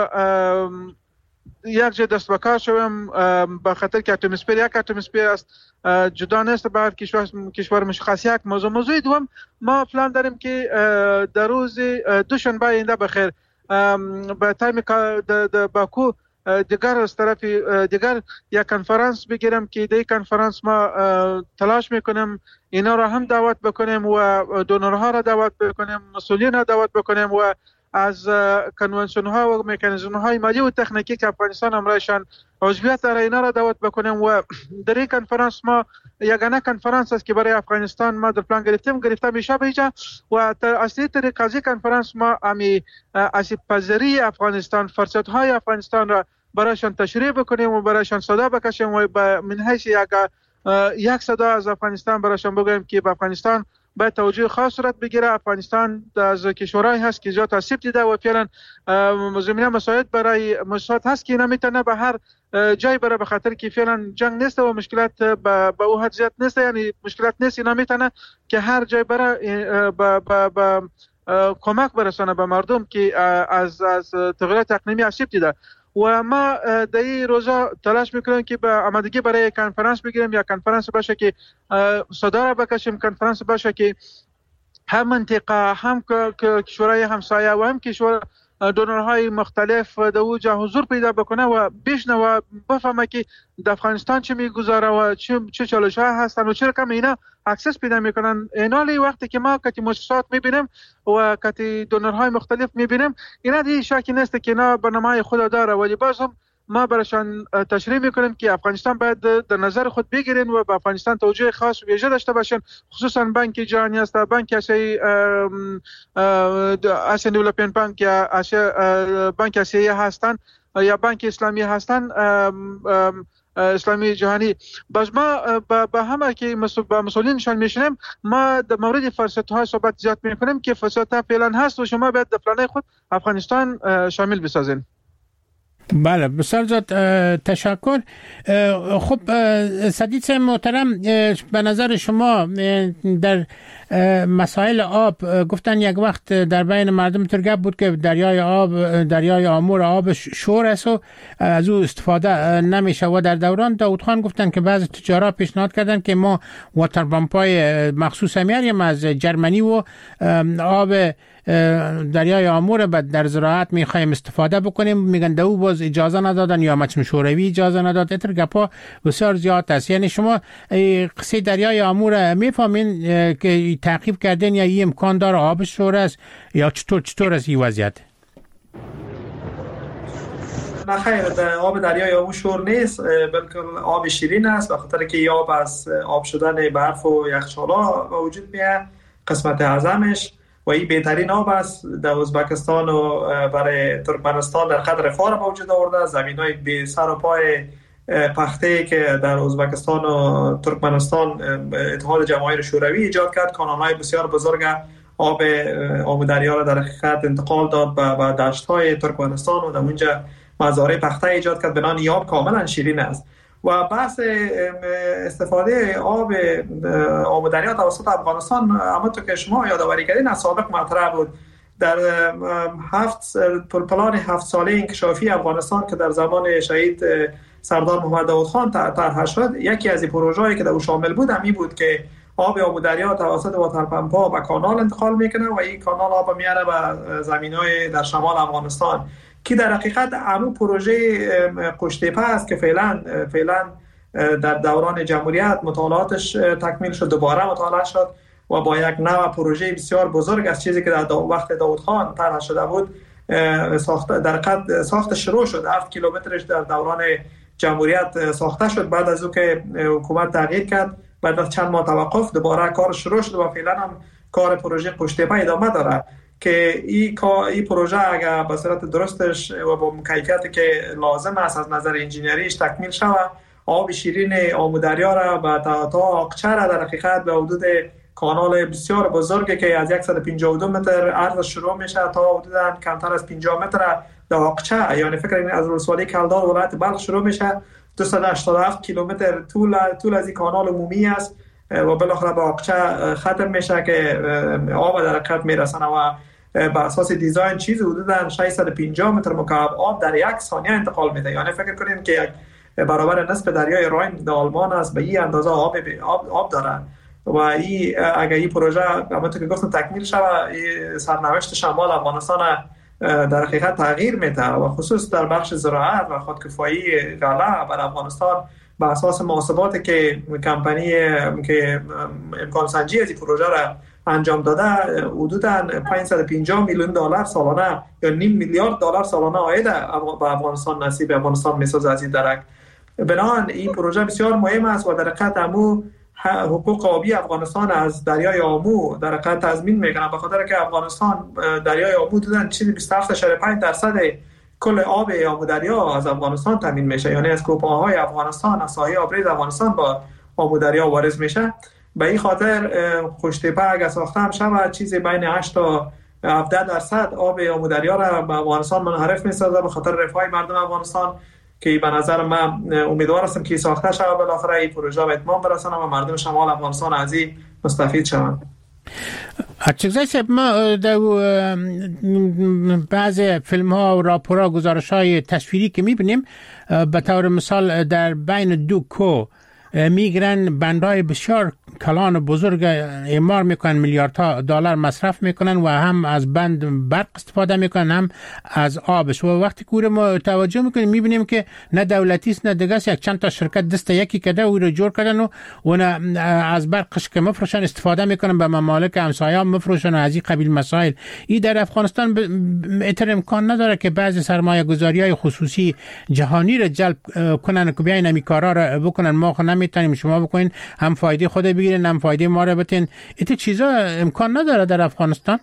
یک جای دست بکار شویم به خاطر که اتمسفر است، جدا نیست بعد کشور مشخص. یک موضوع دوم ما پلان داریم که در روز دوشنبه آینده بخیر به تایم د باکو دیگر از طرف دیگر یک کنفرانس بگیرم که در کنفرانس ما تلاش میکنیم اینا را هم دعوت بکنیم و دونرها را دعوت بکنیم، مسئولین را دعوت بکنیم و از کنونسیون ها و مکانیزم های مالی و تکنیکی که افغانستان امرایشان عضویت داره اینا را دعوت بکنیم و در این کنفرانس ما یگانه کنفرانس است که برای افغانستان ما در پلان گرفته میشه بیجا و اصلی طریق از این کنفرانس ما امی آسیب پذیری افغانستان، فرصت های افغانستان را برایشان تشریح بکنیم و برایشان صدا بکشیم و من حیث یک صدا از افغانستان برایشان بگویم که به افغانستان باید توجه خاص صورت بگیره. افغانستان از کشورهایی هست که زیاد آسیب دیده و فعلا زمینه مساعد برای مساعد هست که اینا میتونه به هر جای بره به خاطر که فعلا جنگ نیست و مشکلات به او حد زیاد نیست، یعنی مشکلات نیست، اینا میتونه که هر جای بره به کمک برسانه به مردم که از تغییرات اقلیمی آسیب دیده. و ما در این روزا تلاش میکنیم که به آمادگی برای کنفرانس بگیریم یا کنفرانس باشه که صدا را بکشیم، کنفرانس باشه که هم منطقه، هم کشورهای همسایه و هم کشور دونرهای مختلف در اوجا حضور پیدا بکنه و بشنوه و بفهمه که در افغانستان چه میگذاره و چه چالش‌ها هستن و چرا کم اینا اکسس پیدا میکنن. اینالی وقتی که ما کتی مؤسسات میبینیم و کتی دونرهای مختلف میبینیم، اینا دی شکی نیست که اینا برنامه خود داره، ولی باز هم ما براشان تشریح میکنیم که افغانستان باید در نظر خود بگیرین و به افغانستان توجه خاص و ویژه داشته باشین، خصوصا بانک جهانی است، بانک آسیا دیولپمنت بانک یا بانک آسیایی هستن یا بانک اسلامی هستن، اسلامی جهانی. باز ما با همه که با مسئولینشان میشنیم، ما در مورد فرصت های صحبت زیاد میکنیم که فرصت ها فعلا هست و شما باید در پلان خود افغانستان شامل بسازین. بله، بسیار زیاد تشکر. خب سدید محترم، به نظر شما در مسائل آب گفتن یک وقت در بین مردم ترگب بود که دریای آمور آب شور است و از او استفاده نمیشه و در دوران داود خان گفتن که بعضی تجارا پیشنهاد کردن که ما واتر پمپای مخصوص میاریم از جرمنی و آب دریای آمور در زراعت میخوایم استفاده بکنیم، میگن دو باز اجازه ندادن یا مجمع شوروی اجازه نداد. اتر گپا بسیار زیاد است. یعنی شما قصه دریای آمور میفهمین که تعقیب کردن یا این امکان داره آب شور است یا چطور است این وضعیت؟ نه خیر، آب دریای آمور شور نیست، بلکه آب شیرین است، به خاطر که آب از آب شدن برف و یخچالا وجود میاد قسمت اعظمش و این بهترین آب است. در ازبکستان و برای ترکمنستان در قدر فار به وجود آورده، زمینای بی سر و پای پخته که در ازبکستان و ترکمنستان اتحاد جماهیر شوروی ایجاد کرد، کانال‌های بسیار بزرگ آب دریا را در حقیقت انتقال داد به دشت‌های ترکمنستان و در اونجا مزارع پخته ایجاد کرد. بنابراین آب کاملا شیرین است و بحث استفاده آب دریا توسط افغانستان، همونطور که شما یادآوری کردین، از سابق مطرح بود. در پلان 7 ساله انکشافی افغانستان که در زمان شهید سردار محمد داود خان طرح شد، یکی از پروژه‌ای که در او شامل بود همین بود که آب دریا توسط واتر پمپ‌ها به کانال انتقال میکنه و این کانال آب میاره به زمین‌های در شمال افغانستان، که در حقیقت همون پروژه قشتیپه است که فعلا در دوران جمهوریت مطالعاتش تکمیل شد، دوباره مطالعه شد و با یک نوع پروژه بسیار بزرگ از چیزی که در وقت داود خان طرح شده بود ساخت شروع شد. 7 کیلومترش در دوران جمهوریت ساخته شد. بعد از او که حکومت تغییر کرد، بعد از چند ماه توقف، دوباره کار شروع شد و فعلا هم کار پروژه قشتیپه ادامه داره که این پروژه اگر به صورت درستش و با کیفیتی که لازم است از نظر انجینیریش تکمیل شود آب شیرین آمودریا را تا آقچه را در حقیقت به حدود کانال بسیار بزرگی که از 152 متر عرض شروع میشه تا حدوداً کمتر از 50 متر در آقچه، یعنی فکر کنید از ولسوالی کلدار ولایت بلخ شروع میشه، 287 کیلومتر طول از این کانال عمومی است و بالاخره به آقچه ختم میشه که آب در حقیقت میرسونه و بر اساس دیزاین چیز حدوداً 650 متر مکعب آب در یک ثانیه انتقال میده. یعنی فکر کنید که یک برابر نصف دریای راین در آلمان است، به این اندازه آب داره و اگر این پروژه همونطور که گفتم تکمیل شود، سرنوشت شمال افغانستان در حقیقت تغییر میده و خصوص در بخش زراعت و خودکفایی غله بر افغانستان به اساس محاسباتی که کمپانی که امکان سنجی از این پروژه را انجام داده حدوداً 550 میلیون دلار سالانه یا نیم میلیارد دلار سالانه عاید به افغانستان نصیب افغانستان میسازه از این درک. بنابراین این پروژه بسیار مهم است و در حقیقت حقوق آبی افغانستان از دریای آمو در حقیقت تضمین میکنه، به خاطر که افغانستان دریای آمو دادن چیزی 27.5% کل آب آمو دریا از افغانستان تامین میشه، یعنی از کوهپاهای افغانستان از ساحل آبریز افغانستان با آمو دریا وارد میشه. به این خاطر خوشتیپه اگه ساخته هم شود چیزی بین 8 تا 17% آب آمو دریا را به افغانستان منحرف میسازه به خاطر رفاه مردم افغانستان که به نظر من امیدوار هستم که ساخته شود بالاخره این پروژه به اتمام برسونه و مردم شمال افغانستان از این مستفید شوند. چگزای صاحب، ما در بعض فیلم ها و راپور ها گزارش های تصویری که میبینیم به طور مثال در بین دو کو میگرن بندهای بسیار کلان و بزرگ اعمار میکنن، میلیاردها دلار مصرف میکنن و هم از بند برق استفاده میکنن هم از آبش. و وقتی که ما توجه میکنیم میبینیم که نه دولتی است نه دیگه است، یک چند تا شرکت دست یکی کده و رو جور کردن و نه از برقش که مفروشن استفاده میکنن به ممالک همسایه مفروشن از این قبیل مسائل. این در افغانستان اتر امکان نداره که بعضی سرمایه گذاری های خصوصی جهانی را جلب کنن که بیاین همی کارا را بکنن، ما خود نمیتونیم شما بکنین، هم فایده خود بگیرین هم فایده ما را بتین. این چیزا امکان نداره در افغانستان.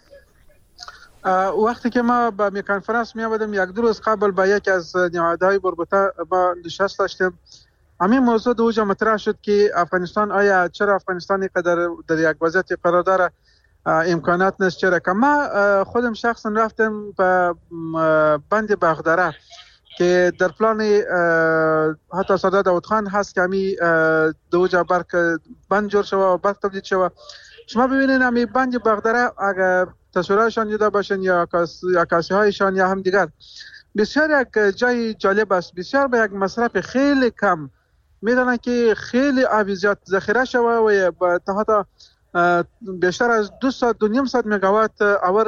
وقتی که ما به می کنفرانس می آمدیم یک دو روز قبل با یک از نهادهای مربوطه با نشست داشتیم، همین موضوع دو جا مطرح شد که افغانستان آیا چرا افغانستانی قدر در یک وضعیت قرار داره، امکانات نیست چرا که ما خودم شخصا رفتم به بند باغدره که در پلان حتی سردار داود خان هست که همی دو جا بند جور شوه و برق تولید شوه. شما ببینید همی بند باغدره اگر تصویرهایشان دیده باشین یا عکاسی هایشان یا هم دیگر بسیار یک جای جالب است، بسیار به یک مصرف خیلی کم میدونن که خیلی آب زیاد ذخیره شوه و حتی بیشتر از 200 مگاوات اور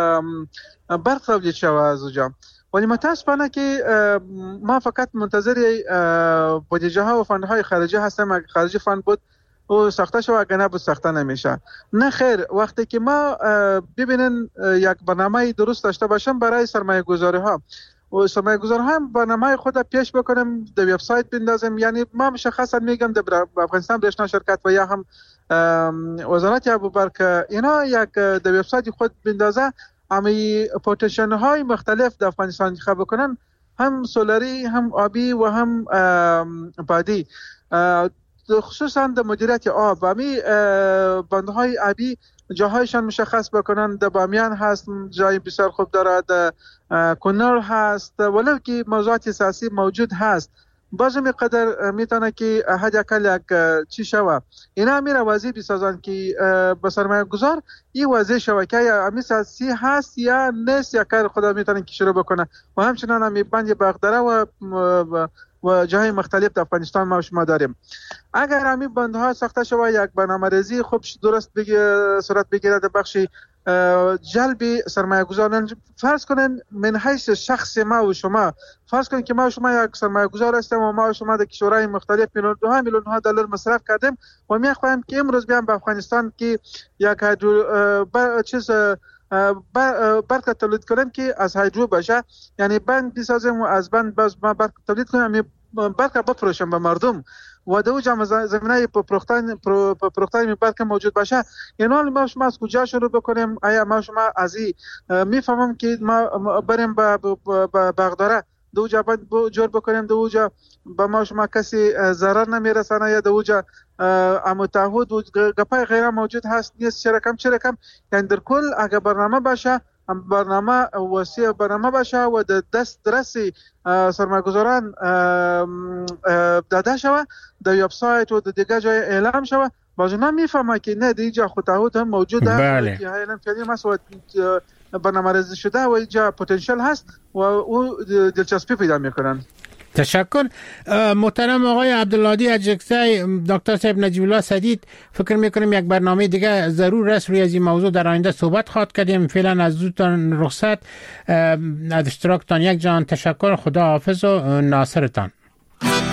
برق تولید شوه از اونجا. ولی متاسفانه که ما فقط منتظر بودجه ها و فندهای خارجی هستیم. اگر خارجی فند بود و ساخته شو اگر نبود ساخته نمیشه. نه خیر، وقتی که ما ببینن یک برنامه درست داشته باشم برای سرمایه گذاری ها و سرمایه گذار هم برنامه خود پیش بکنم، در وبسایت بندازم. یعنی ما مشخصا میگم در افغانستان برشنا شرکت و یا هم وزارت ابوبکر که اینا یک در وبسایت خود بندازه، امی پوتنشیل های مختلف در افغانستان انتخاب بکنن، هم سولاری هم آبی و هم بادی، خصوصا در مدیریت آب. امی بندهای آبی جاهایشان مشخص بکنن. در بامیان هست جای بسیار خوب داره، در کنر هست، ولو که موضوعات اساسی موجود هست باز میقدر میتونه که حد اکل یک چی شوه اینا میره وضعی بسازن که به سرمایه گذار این وضعی شوه که یا امی ساسی هست یا نیست یا کار خدا میتونه که شروع بکنه. و همچنان همی بند باغدره و جاهای مختلف در افغانستان ما شما داریم. اگر همی بندها ساخته شوه یک برنامه‌ریزی خوب درست صورت بگیره در بخش جلب سرمایه گذاران، فرض کنن من حیث شخص ما و شما، فرض کنن که ما و شما یک سرمایه گذار هستیم و ما و شما در کشورهای مختلف میلیون ها دلار مصرف کردیم و میخوایم که امروز بیام به افغانستان که یک برق تولید کنیم که از هایدرو باشه، یعنی بند بسازیم و از بند باز ما برق تولید کنیم، برق بفروشیم به مردم و دو جمع زمینه پروختن برق موجود باشه. یعنی ما شما از کجا شروع بکنیم؟ آیا ما شما از این میفهمم که ما بریم به باغداره دوجا جور بکنیم، دوجا به ما شما کسی ضرر نمیرسانه یا دوجا متعهد و گپای غیر موجود هست نیست. چرکم یعنی در کل اگر برنامه باشه، برنامه وسیع برنامه باشه و د دسترسی سرمایه‌گذاران داده شوه، در وبسایت و دیگه جای اعلام شوه، بازونا میفهمه که نه اینجا خود تعهد هم موجوده، بله. که اعلام کردیم است و برنامه ریزی شده و اینجا پتانسیل هست و او دلچسپی پیدا میکنن. تشکر. محترم آقای عبدالهادی اجکزی، دکتر صاحب نجیب الله سدید، فکر میکنیم یک برنامه دیگه ضرور است روی از این موضوع در آینده صحبت خواهد کردیم. فعلا از دوستان رخصت، از اشتراکتان یک جان تشکر، خدا حافظ و ناصرتان.